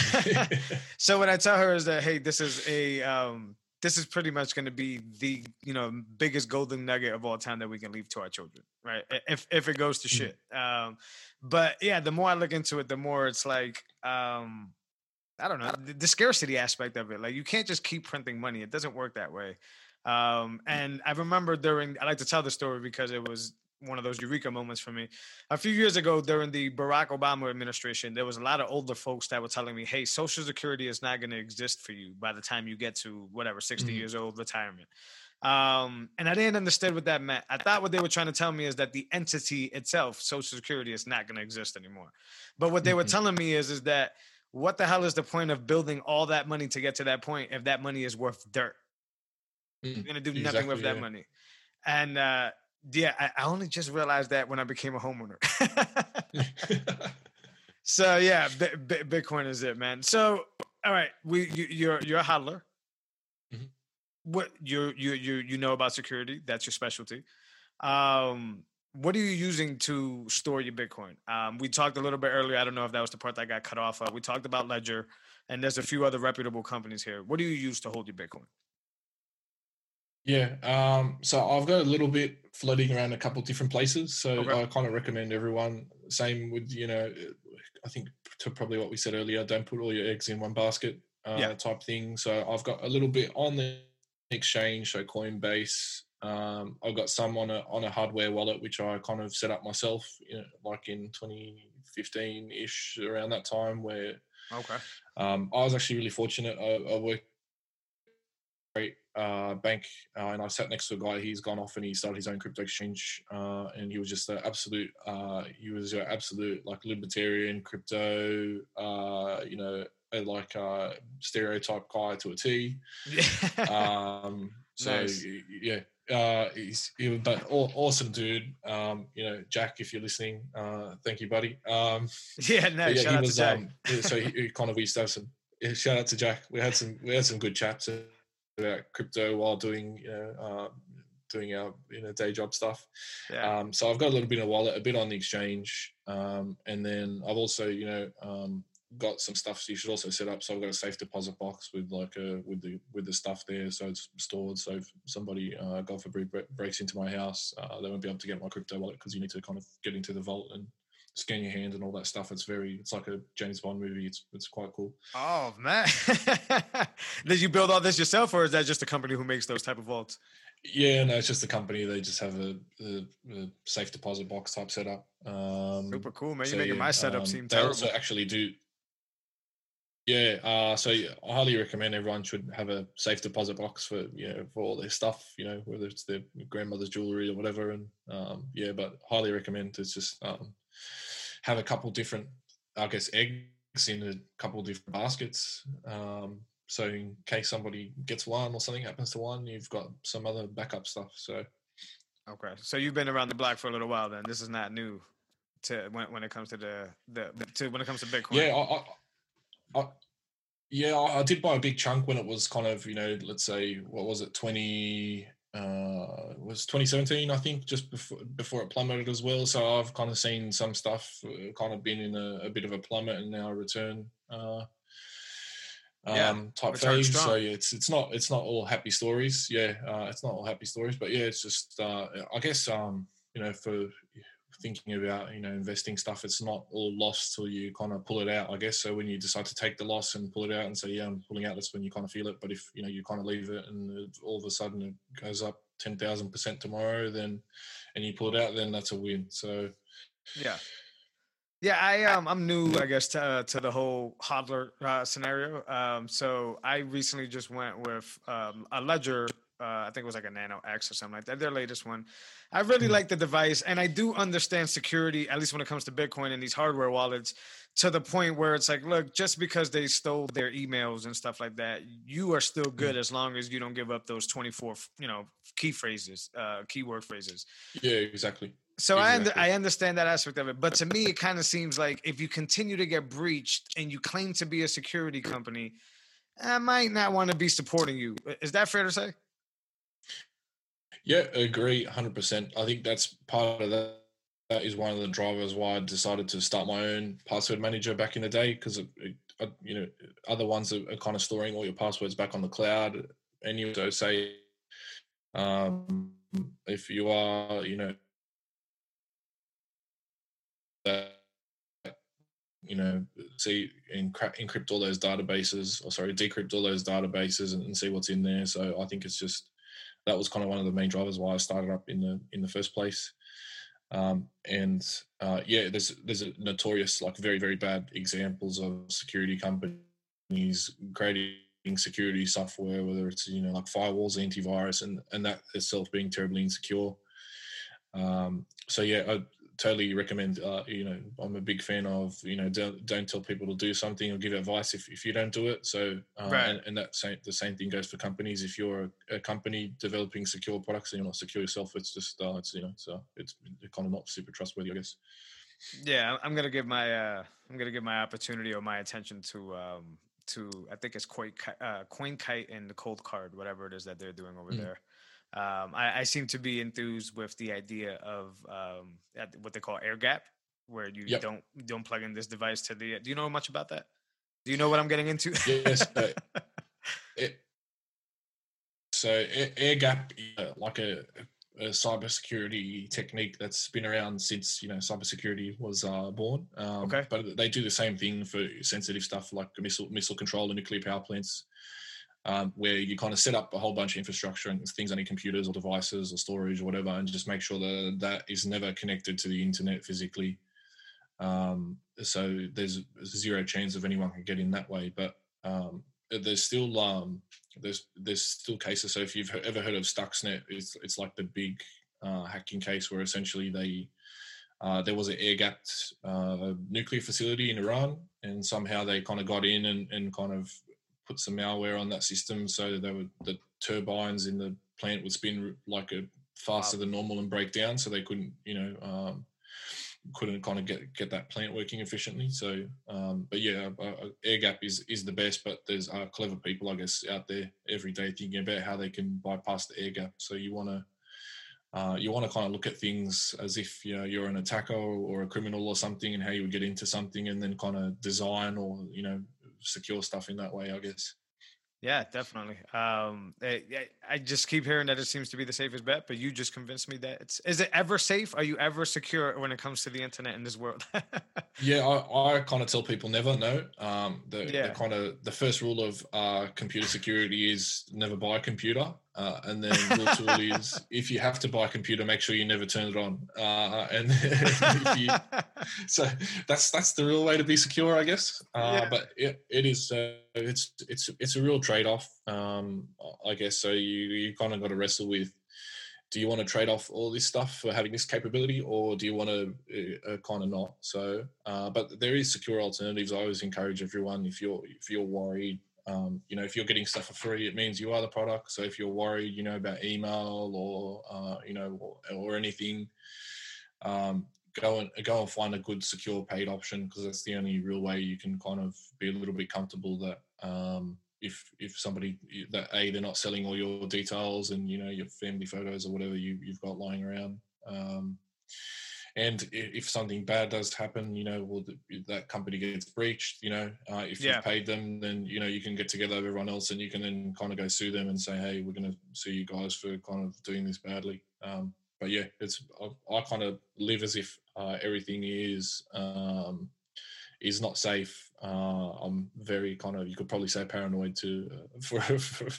so what I tell her is that hey, this is a um. This is pretty much going to be the, you know, biggest golden nugget of all time that we can leave to our children, right? If if it goes to shit. Um, but yeah, the more I look into it, the more it's like, um, I don't know, the, the scarcity aspect of it. Like you can't just keep printing money. It doesn't work that way. Um, and I remember during, I like to tell the story because it was one of those eureka moments for me. A few years ago during the Barack Obama administration, there was a lot of older folks that were telling me, hey, Social Security is not going to exist for you by the time you get to whatever, sixty mm-hmm. years old, retirement. Um, and I didn't understand what that meant. I thought what they were trying to tell me is that the entity itself, Social Security, is not going to exist anymore. But what they mm-hmm. were telling me is, is that what the hell is the point of building all that money to get to that point if that money is worth dirt? Mm-hmm. You're going to do nothing exactly, with that yeah. money. And, uh, yeah, I, I only just realized that when I became a homeowner. So yeah, B- B- Bitcoin is it, man. So all right, we you, you're you're a hodler. Mm-hmm. What you you you you know about security? That's your specialty. Um, what are you using to store your Bitcoin? Um, we talked a little bit earlier. I don't know if that was the part that got cut off. Uh, we talked about Ledger, and there's a few other reputable companies here. What do you use to hold your Bitcoin? Yeah, um, so I've got a little bit floating around a couple of different places. So Okay. I kind of recommend everyone. Same with, you know, I think to probably what we said earlier. Don't put all your eggs in one basket, uh, Yeah. type thing. So I've got a little bit on the exchange, so Coinbase. Um, I've got some on a on a hardware wallet, which I kind of set up myself, you know, like in twenty fifteen ish, around that time, where Okay. um, I was actually really fortunate. I, I worked great uh, bank, uh, and I sat next to a guy. He's gone off and he started his own crypto exchange, uh, and he was just an absolute. Uh, he was an absolute like libertarian crypto. Uh, you know, a, like a stereotype guy to a T. Yeah. Um, so Nice. yeah. Uh, he's he, was- but aw- awesome dude. Um, you know, Jack, if you're listening, uh, thank you, buddy. Um, Yeah. but Nice. yeah, Shout he out to was. Jack. Um, so he, he kind of we used to have some. Yeah, shout out to Jack. We had some. We had some good chats about crypto while doing, you know, uh, doing our, you know, day job stuff. Yeah. Um, so I've got a little bit of wallet, a bit on the exchange, um, and then I've also, you know, um, got some stuff. So you should also set up. So I've got a safe deposit box with like a with the with the stuff there, so it's stored. So if somebody, uh, God forbid, breaks into my house, uh, they won't be able to get my crypto wallet, because you need to kind of get into the vault and scan your hand and all that stuff. It's very, it's like a James Bond movie. It's it's quite cool. Oh man. Did you build all this yourself, or is that just a company who makes those type of vaults? Yeah, no, it's just a company. They just have a, a, a safe deposit box type setup. Um, Super cool, man. so You're making yeah, my setup um, seem they also terrible. actually do. Yeah, uh, so yeah, I highly recommend everyone should have a safe deposit box for, you know, for all their stuff. You know, whether it's their grandmother's jewelry or whatever. And um, yeah, but highly recommend to just um, have a couple different, I guess, eggs in a couple different baskets. Um, so in case somebody gets one or something happens to one, you've got some other backup stuff. So Okay, so you've been around the block for a little while. Then this is not new to when when it comes to the the to when it comes to Bitcoin. yeah, I, I, I yeah, I, I did buy a big chunk when it was kind of, you know, let's say, what was it, twenty, uh, it was twenty seventeen, I think, just before before it plummeted as well. So I've kind of seen some stuff, uh, kind of been in a, a bit of a plummet and now a return, uh, Yeah, um, type return phase. So strong. yeah, it's it's not it's not all happy stories. Yeah, uh, it's not all happy stories, but yeah, it's just uh, I guess, um, you know, for thinking about, you know, investing stuff, it's not all lost till you kind of pull it out, I guess. So when you decide to take the loss and pull it out and say, yeah, I'm pulling out, that's when you kind of feel it. But if, you know, you kind of leave it and it, all of a sudden it goes up ten thousand percent tomorrow, then, and you pull it out, then that's a win. So Yeah. Yeah, I um I'm new, I guess, to uh, to the whole hodler uh, scenario. Um, so I recently just went with um, a Ledger. Uh, I think it was like a Nano X or something like that. Their latest one. I really like the device, and I do understand security, at least when it comes to Bitcoin and these hardware wallets, to the point where it's like, look, just because they stole their emails and stuff like that, you are still good as long as you don't give up those twenty-four, you know, key phrases, uh, keyword phrases. yeah, exactly. So I under, Exactly. I understand that aspect of it, but to me, it kind of seems like if you continue to get breached and you claim to be a security company, I might not want to be supporting you. Is that fair to say? Yeah, agree one hundred percent. I think that's part of that. That is one of the drivers why I decided to start my own password manager back in the day, because, you know, other ones are, are kind of storing all your passwords back on the cloud. And you also say, um, if you are, you know, that, you know, see, encrypt, encrypt all those databases, or sorry, decrypt all those databases and, and see what's in there. So I think it's just, that was kind of one of the main drivers why I started up in the in the first place. Um, and uh, yeah, there's there's a notorious, like, very very bad examples of security companies creating security software, whether it's, you know, like firewalls, antivirus, and and that itself being terribly insecure. Um, so yeah, I totally recommend. Uh, you know, I'm a big fan of, you know, don't, don't tell people to do something or give advice if, if you don't do it. So uh, Right. and and that same the same thing goes for companies. If you're a, a company developing secure products and you're not secure yourself, it's just uh, it's, you know, so it's kind of not super trustworthy, I guess. Yeah, I'm gonna give my uh, I'm gonna give my opportunity or my attention to um, to I think it's Coin uh, CoinKite and the Cold Card, whatever it is that they're doing over Mm. there. Um, I, I seem to be enthused with the idea of um, what they call air gap, where you Yep. don't don't plug in this device to the. Do you know much about that? Do you know what I'm getting into? Yes. So, it, so air gap, uh, like a, a cybersecurity technique that's been around since, you know, cybersecurity was uh, born. Um, Okay. But they do the same thing for sensitive stuff like missile missile control and nuclear power plants. Um, where you kind of set up a whole bunch of infrastructure and things on your computers or devices or storage or whatever, and just make sure that that is never connected to the internet physically. Um, so there's zero chance of anyone can get in that way. But um, there's still um, there's there's still cases. So if you've ever heard of Stuxnet, it's it's like the big uh, hacking case where essentially they uh, there was an air gapped uh, nuclear facility in Iran, and somehow they kind of got in and, and kind of put some malware on that system, so they would, the turbines in the plant would spin like a faster wow. than normal and break down, so they couldn't, you know, um, couldn't kind of get get that plant working efficiently. So, um, but yeah, uh, air gap is is the best. But there's uh, clever people, I guess, out there every day thinking about how they can bypass the air gap. So you want to. Uh, you want to kind of look at things as if you know, you're an attacker or a criminal or something, and how you would get into something, and then kind of design or you know secure stuff in that way, I guess. Yeah, definitely. Um, I, I just keep hearing that it seems to be the safest bet, but you just convinced me that it's. Is it ever safe? Are you ever secure when it comes to the internet in this world? Yeah, I, I kind of tell people never. No, um, the, yeah. the kind of the first rule of uh, computer security is never buy a computer, uh, and then rule two is if you have to buy a computer, make sure you never turn it on. Uh, and if you, so that's that's the real way to be secure, I guess. Uh, yeah. But it, it is uh, it's it's it's a real trade off, um, I guess. So you you kind of got to wrestle with. Do you want to trade off all this stuff for having this capability, or do you want to uh, uh, kind of not? So, uh, but there is secure alternatives. I always encourage everyone, if you're if you're worried, um, you know, if you're getting stuff for free, it means you are the product. So if you're worried, you know, about email or uh, you know or, or anything, um, go and go and find a good secure paid option, because that's the only real way you can kind of be a little bit comfortable that. Um, If if somebody that a they're not selling all your details and you know your family photos or whatever you you've got lying around, um, and if something bad does happen, you know, well that company gets breached. You know, uh, if yeah. you've paid them, then you know you can get together with everyone else and you can then kind of go sue them and say, hey, we're going to sue you guys for kind of doing this badly. Um, but yeah, it's I, I kind of live as if uh, everything is. Um, is not safe. Uh, I'm very kind of, you could probably say paranoid to, uh, for, for,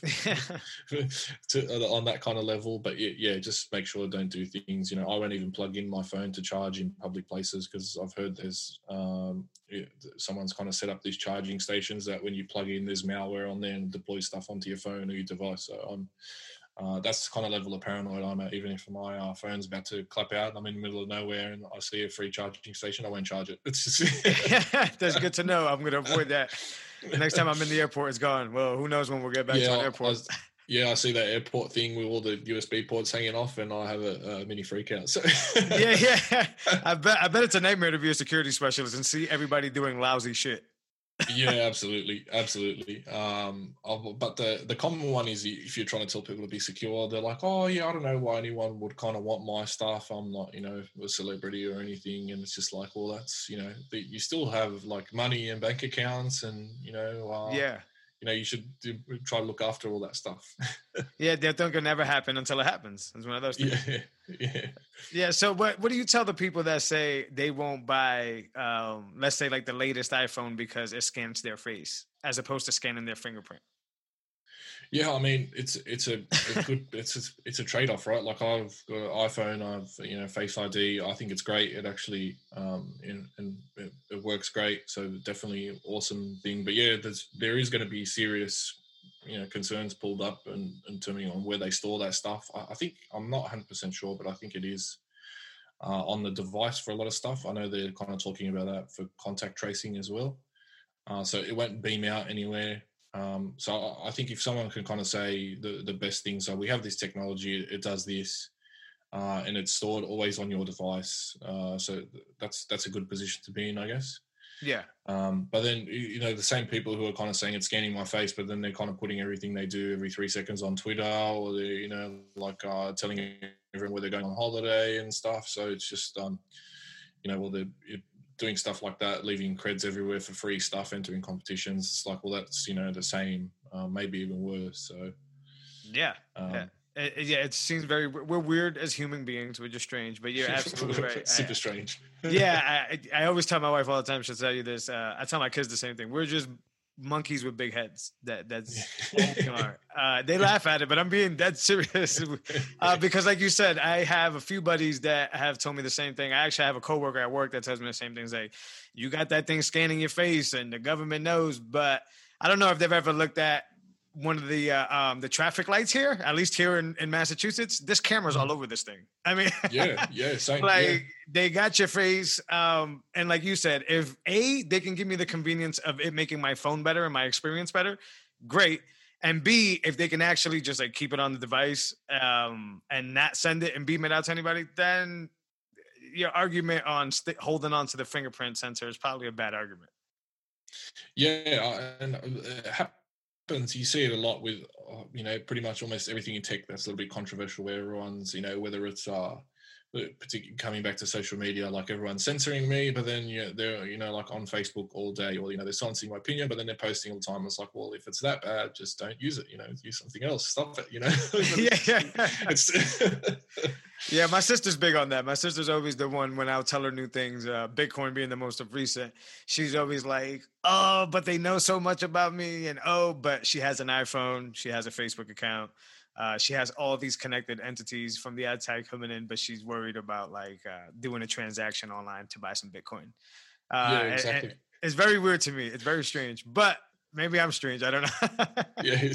for to, uh, on that kind of level. But yeah, yeah, just make sure don't do things. You know, I won't even plug in my phone to charge in public places, because I've heard there's um, yeah, someone's kind of set up these charging stations that when you plug in, there's malware on there and deploys stuff onto your phone or your device. So I'm, Uh, that's the kind of level of paranoid I'm at. Even if my uh, phone's about to clap out and I'm in the middle of nowhere and I see a free charging station, I won't charge it. It's just that's good to know. I'm going to avoid that. Next time I'm in the airport, it's gone. Well, who knows when we'll get back yeah, to an airport. I was, yeah, I see that airport thing with all the U S B ports hanging off, and I have a, a mini freak out. So. yeah, yeah. I bet, I bet it's a nightmare to be a security specialist and see everybody doing lousy shit. Yeah, absolutely, absolutely. Um, but the the common one is if you're trying to tell people to be secure, they're like, "Oh, yeah, I don't know why anyone would kind of want my stuff. I'm not, you know, a celebrity or anything." And it's just like, well, that's, you know, you still have like money and bank accounts, and you know, uh, yeah, you know, you should do, try to look after all that stuff. Yeah, that don't gonna never happen until it happens. It's one of those things. Yeah, yeah. Yeah. So, what what do you tell the people that say they won't buy, um, let's say, like the latest iPhone because it scans their face as opposed to scanning their fingerprint? Yeah, I mean, it's it's a, a good it's a, it's a trade off, right? Like I've got an iPhone, I've you know Face I D. I think it's great. It actually um in, and it, it works great. So definitely awesome thing. But yeah, there's there is going to be serious you know concerns pulled up and, and depending on where they store that stuff. I, I think I'm not one hundred percent sure, but I think it is uh, on the device for a lot of stuff. I know they're kind of talking about that for contact tracing as well. Uh, so it won't beam out anywhere. Um, so I think if someone can kind of say the, the best thing, so we have this technology, it does this, uh, and it's stored always on your device. Uh, so that's that's a good position to be in, I guess. Yeah. Um, but then, you know, the same people who are kind of saying it's scanning my face, but then they're kind of putting everything they do every three seconds on Twitter, or they're, you know, like uh, telling everyone where they're going on holiday and stuff. So it's just, um, you know, well, they're doing stuff like that, leaving creds everywhere for free stuff, entering competitions. It's like, well, that's, you know, the same, uh, maybe even worse. So, yeah. um, yeah. It, it- yeah, it seems very. We're weird as human beings. We're just strange, but you're absolutely right. super I- strange. Yeah, I, I always tell my wife all the time. She'll tell you this. Uh, I tell my kids the same thing. We're just monkeys with big heads. That that's all we are. Uh, they laugh at it, but I'm being dead serious. Uh, because, like you said, I have a few buddies that have told me the same thing. I actually have a coworker at work that tells me the same thing. It's like, you got that thing scanning your face, and the government knows. But I don't know if they've ever looked at one of the uh, um, the traffic lights here, at least here in, in Massachusetts. This camera's all over this thing. I mean, yeah, yeah, same. like yeah. they got your face. Um, and like you said, if A, they can give me the convenience of it making my phone better and my experience better, great. And B, if they can actually just like keep it on the device um, and not send it and beam it out to anybody, then your argument on st- holding on to the fingerprint sensor is probably a bad argument. Yeah, and it happens. You see it a lot with, you know, pretty much almost everything in tech that's a little bit controversial, where everyone's, you know, whether it's uh, particularly coming back to social media, like everyone's censoring me, but then you know, they're, you know, like on Facebook all day, or, you know, they're silencing my opinion, but then they're posting all the time. It's like, well, if it's that bad, just don't use it, you know, use something else, stop it, you know. yeah, yeah. It's Yeah, my sister's big on that. My sister's always the one when I'll tell her new things, uh, Bitcoin being the most of recent. She's always like, oh, but they know so much about me. And oh, but she has an iPhone. She has a Facebook account. Uh, she has all these connected entities from the outside coming in, but she's worried about like uh, doing a transaction online to buy some Bitcoin. Uh, yeah, exactly. and, and it's very weird to me. It's very strange, but maybe I'm strange. I don't know. yeah.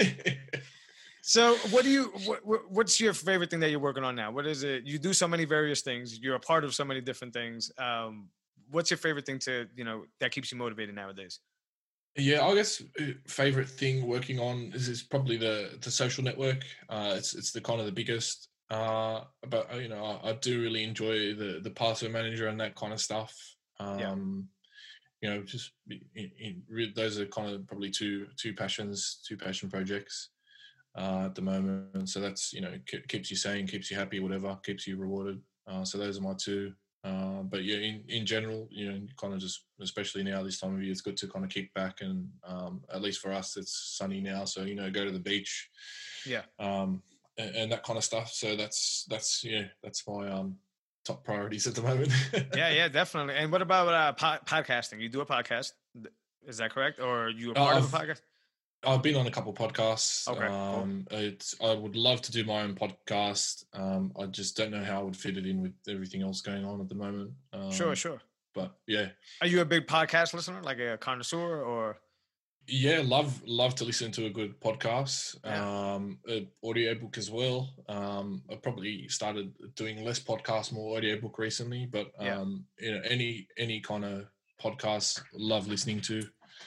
So what do you, what, what's your favorite thing that you're working on now? What is it? You do so many various things. You're a part of so many different things. Um, what's your favorite thing to, you know, that keeps you motivated nowadays? Yeah, I guess favorite thing working on is, is probably the, the social network. Uh, it's, it's the kind of the biggest, uh, but you know, I, I do really enjoy the, the password manager and that kind of stuff. Um, yeah. You know, just in, in, those are kind of probably two, two passions, two passion projects. Uh, at the moment, so that's, you know, keeps you sane, keeps you happy, whatever, keeps you rewarded. Uh, so those are my two. Uh, but yeah, in, in general, you know, kind of just, especially now this time of year, it's good to kind of kick back and um, at least for us, it's sunny now, so you know, go to the beach, yeah, um, and, and that kind of stuff. So that's that's yeah, that's my um top priorities at the moment. yeah, yeah, definitely. And what about uh, po- podcasting? You do a podcast, is that correct, or are you a part uh, of a podcast? I've been on a couple of podcasts. Okay, um, cool. It's, I would love to do my own podcast. Um, I just don't know how I would fit it in with everything else going on at the moment. Um, sure, sure. But yeah. Are you a big podcast listener, like a connoisseur, or? Yeah, love love to listen to a good podcast. Yeah. Um, an audiobook as well. Um, I probably started doing less podcasts, more audiobook recently. But um, yeah. you know, any any kind of podcast, love listening to.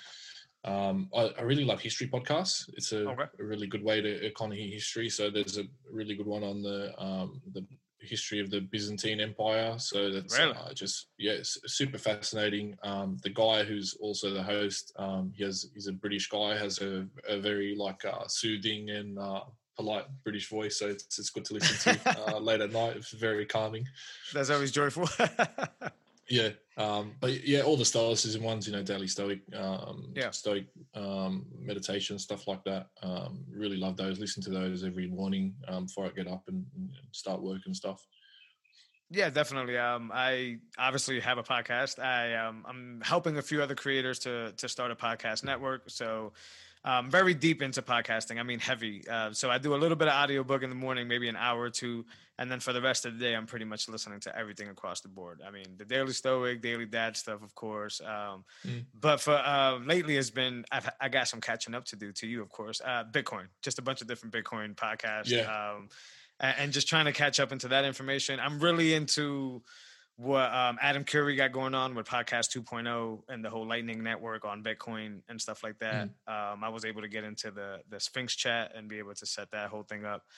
Um, I, I really love history podcasts. It's a, okay. a really good way to kind of hear history. So there's a really good one on the um, the history of the Byzantine Empire. So that's really? uh, just yeah, it's super fascinating. Um, the guy who's also the host, um, he has he's a British guy, has a, a very like uh, soothing and uh, polite British voice. So it's it's good to listen to uh, late at night. It's very calming. That's always joyful. Yeah, um, but yeah, all the Stoicism ones, you know, daily Stoic, um, yeah. Stoic um, meditation, stuff like that. Um, really love those. Listen to those every morning um, before I get up and, and start work and stuff. Yeah, definitely. Um, I obviously have a podcast. I um, I'm helping a few other creators to to start a podcast network. So. Um, very deep into podcasting. I mean, heavy. Uh, so I do a little bit of audiobook in the morning, maybe an hour or two. And then for the rest of the day, I'm pretty much listening to everything across the board. I mean, the Daily Stoic, Daily Dad stuff, of course. Um, mm. But for uh, lately, it's been, I've, I got some catching up to do to you, of course. Uh, Bitcoin, just a bunch of different Bitcoin podcasts. Yeah. Um, and, and just trying to catch up into that information. I'm really into what um, Adam Curry got going on with Podcast two point oh and the whole Lightning Network on Bitcoin and stuff like that. Mm. Um, I was able to get into the the Sphinx chat and be able to set that whole thing up.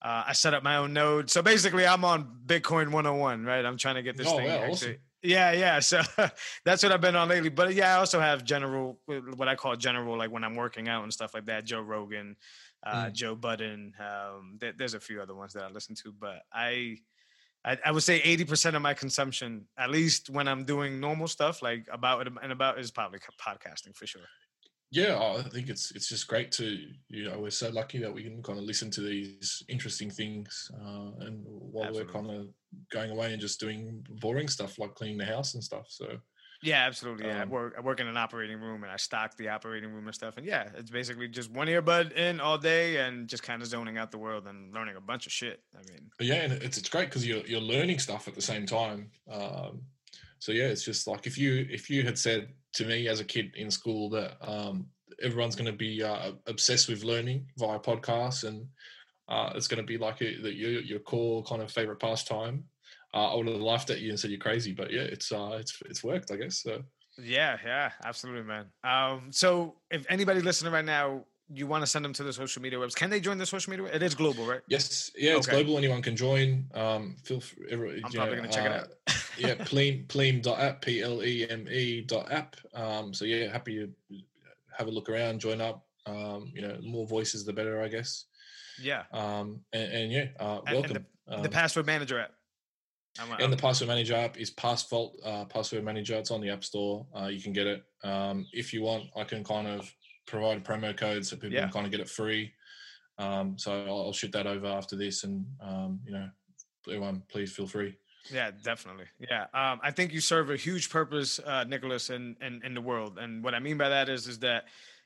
Uh, I set up my own node. So basically, I'm on Bitcoin one oh one, right? I'm trying to get this oh, thing. Wow, actually. awesome. Yeah, yeah. So that's what I've been on lately. But yeah, I also have general, what I call general, like when I'm working out and stuff like that. Joe Rogan, uh, mm. Joe Budden. Um, th- there's a few other ones that I listen to, but I, I, I would say eighty percent of my consumption, at least when I'm doing normal stuff, like about and about, is probably podcasting for sure. Yeah, I think it's it's just great to, you know, we're so lucky that we can kind of listen to these interesting things, uh, and while absolutely. we're kind of going away and just doing boring stuff like cleaning the house and stuff. So yeah, absolutely. Yeah, um, I work I work in an operating room and I stock the operating room and stuff. And yeah, it's basically just one earbud in all day and just kind of zoning out the world and learning a bunch of shit. I mean, yeah, and it's it's great because you're you're learning stuff at the same time. Um, so yeah, it's just like if you if you had said to me as a kid in school that um, everyone's going to be uh, obsessed with learning via podcasts and uh, it's going to be like a, the, your your core kind of favorite pastime, uh, I would have laughed at you and said you're crazy. But yeah, it's uh, it's it's worked, I guess. So. Yeah, yeah, absolutely, man. Um, so if anybody listening right now, you want to send them to the social media webs, can they join the social media? It is global, right? Yes, yeah, it's okay. Global. Anyone can join. Um, feel free. I'm probably going to check uh, it out. yeah, Pleme, Pleme dot app, P L E M E dot app. Um, so yeah, happy to have a look around, join up. Um, you know, more voices, the better, I guess. Yeah. Um, and, and yeah, uh, welcome. And the, um, the password manager app. I'm, and I'm, the password manager app is Passvault uh, password manager. It's on the App Store. Uh, you can get it. Um, if you want, I can kind of provide a promo code so people yeah. can kind of get it free. Um, so I'll, I'll shoot that over after this, and um, you know, everyone, please feel free. Yeah, definitely. Yeah, um, I think you serve a huge purpose, uh, Nicholas, in, in in the world. And what I mean by that is, is that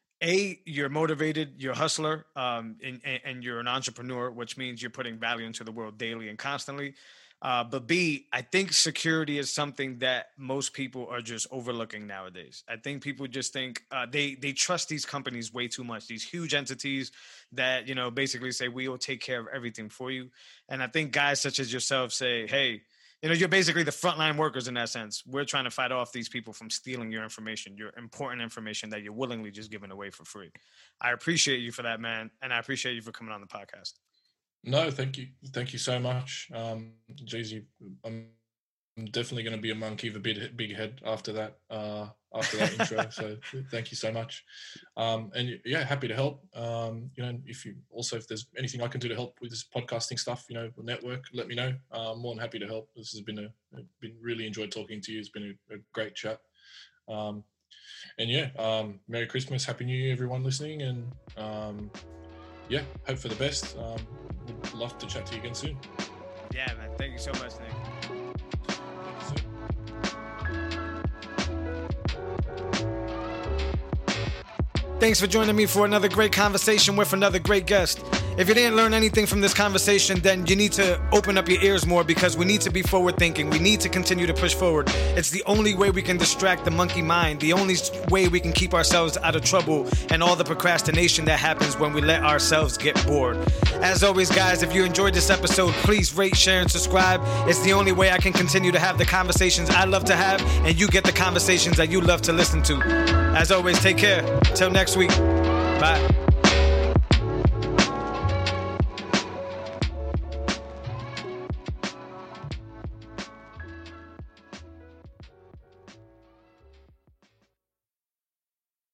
A, you're motivated, you're a hustler, um, and, and you're an entrepreneur, which means you're putting value into the world daily and constantly. Uh, but B, I think security is something that most people are just overlooking nowadays. I think people just think uh, they they trust these companies way too much, these huge entities that, you know, basically say, we will take care of everything for you. And I think guys such as yourself say, hey, you know, you're basically the frontline workers in that sense. We're trying to fight off these people from stealing your information, your important information that you're willingly just giving away for free. I appreciate you for that, man. And I appreciate you for coming on the podcast. No, thank you. Thank you so much. Um, geez, you, I'm definitely going to be a monkey with a big, big head after that, uh, after that intro. So thank you so much. Um, and yeah, happy to help. Um, you know, if you also, if there's anything I can do to help with this podcasting stuff, you know, network, let me know. Uh, I'm more than happy to help. This has been a, been really enjoyed talking to you. It's been a, a great chat. Um, and yeah, um, Merry Christmas, Happy New Year, everyone listening. And um, yeah, hope for the best. Um, would love to chat to you again soon. Yeah, man. Thank you so much, Nick. Thanks for joining me for another great conversation with another great guest. If you didn't learn anything from this conversation, then you need to open up your ears more, because we need to be forward thinking. We need to continue to push forward. It's the only way we can distract the monkey mind, the only way we can keep ourselves out of trouble and all the procrastination that happens when we let ourselves get bored. As always, guys, if you enjoyed this episode, please rate, share, and subscribe. It's the only way I can continue to have the conversations I love to have, and you get the conversations that you love to listen to. As always, take care. Till next week. Bye.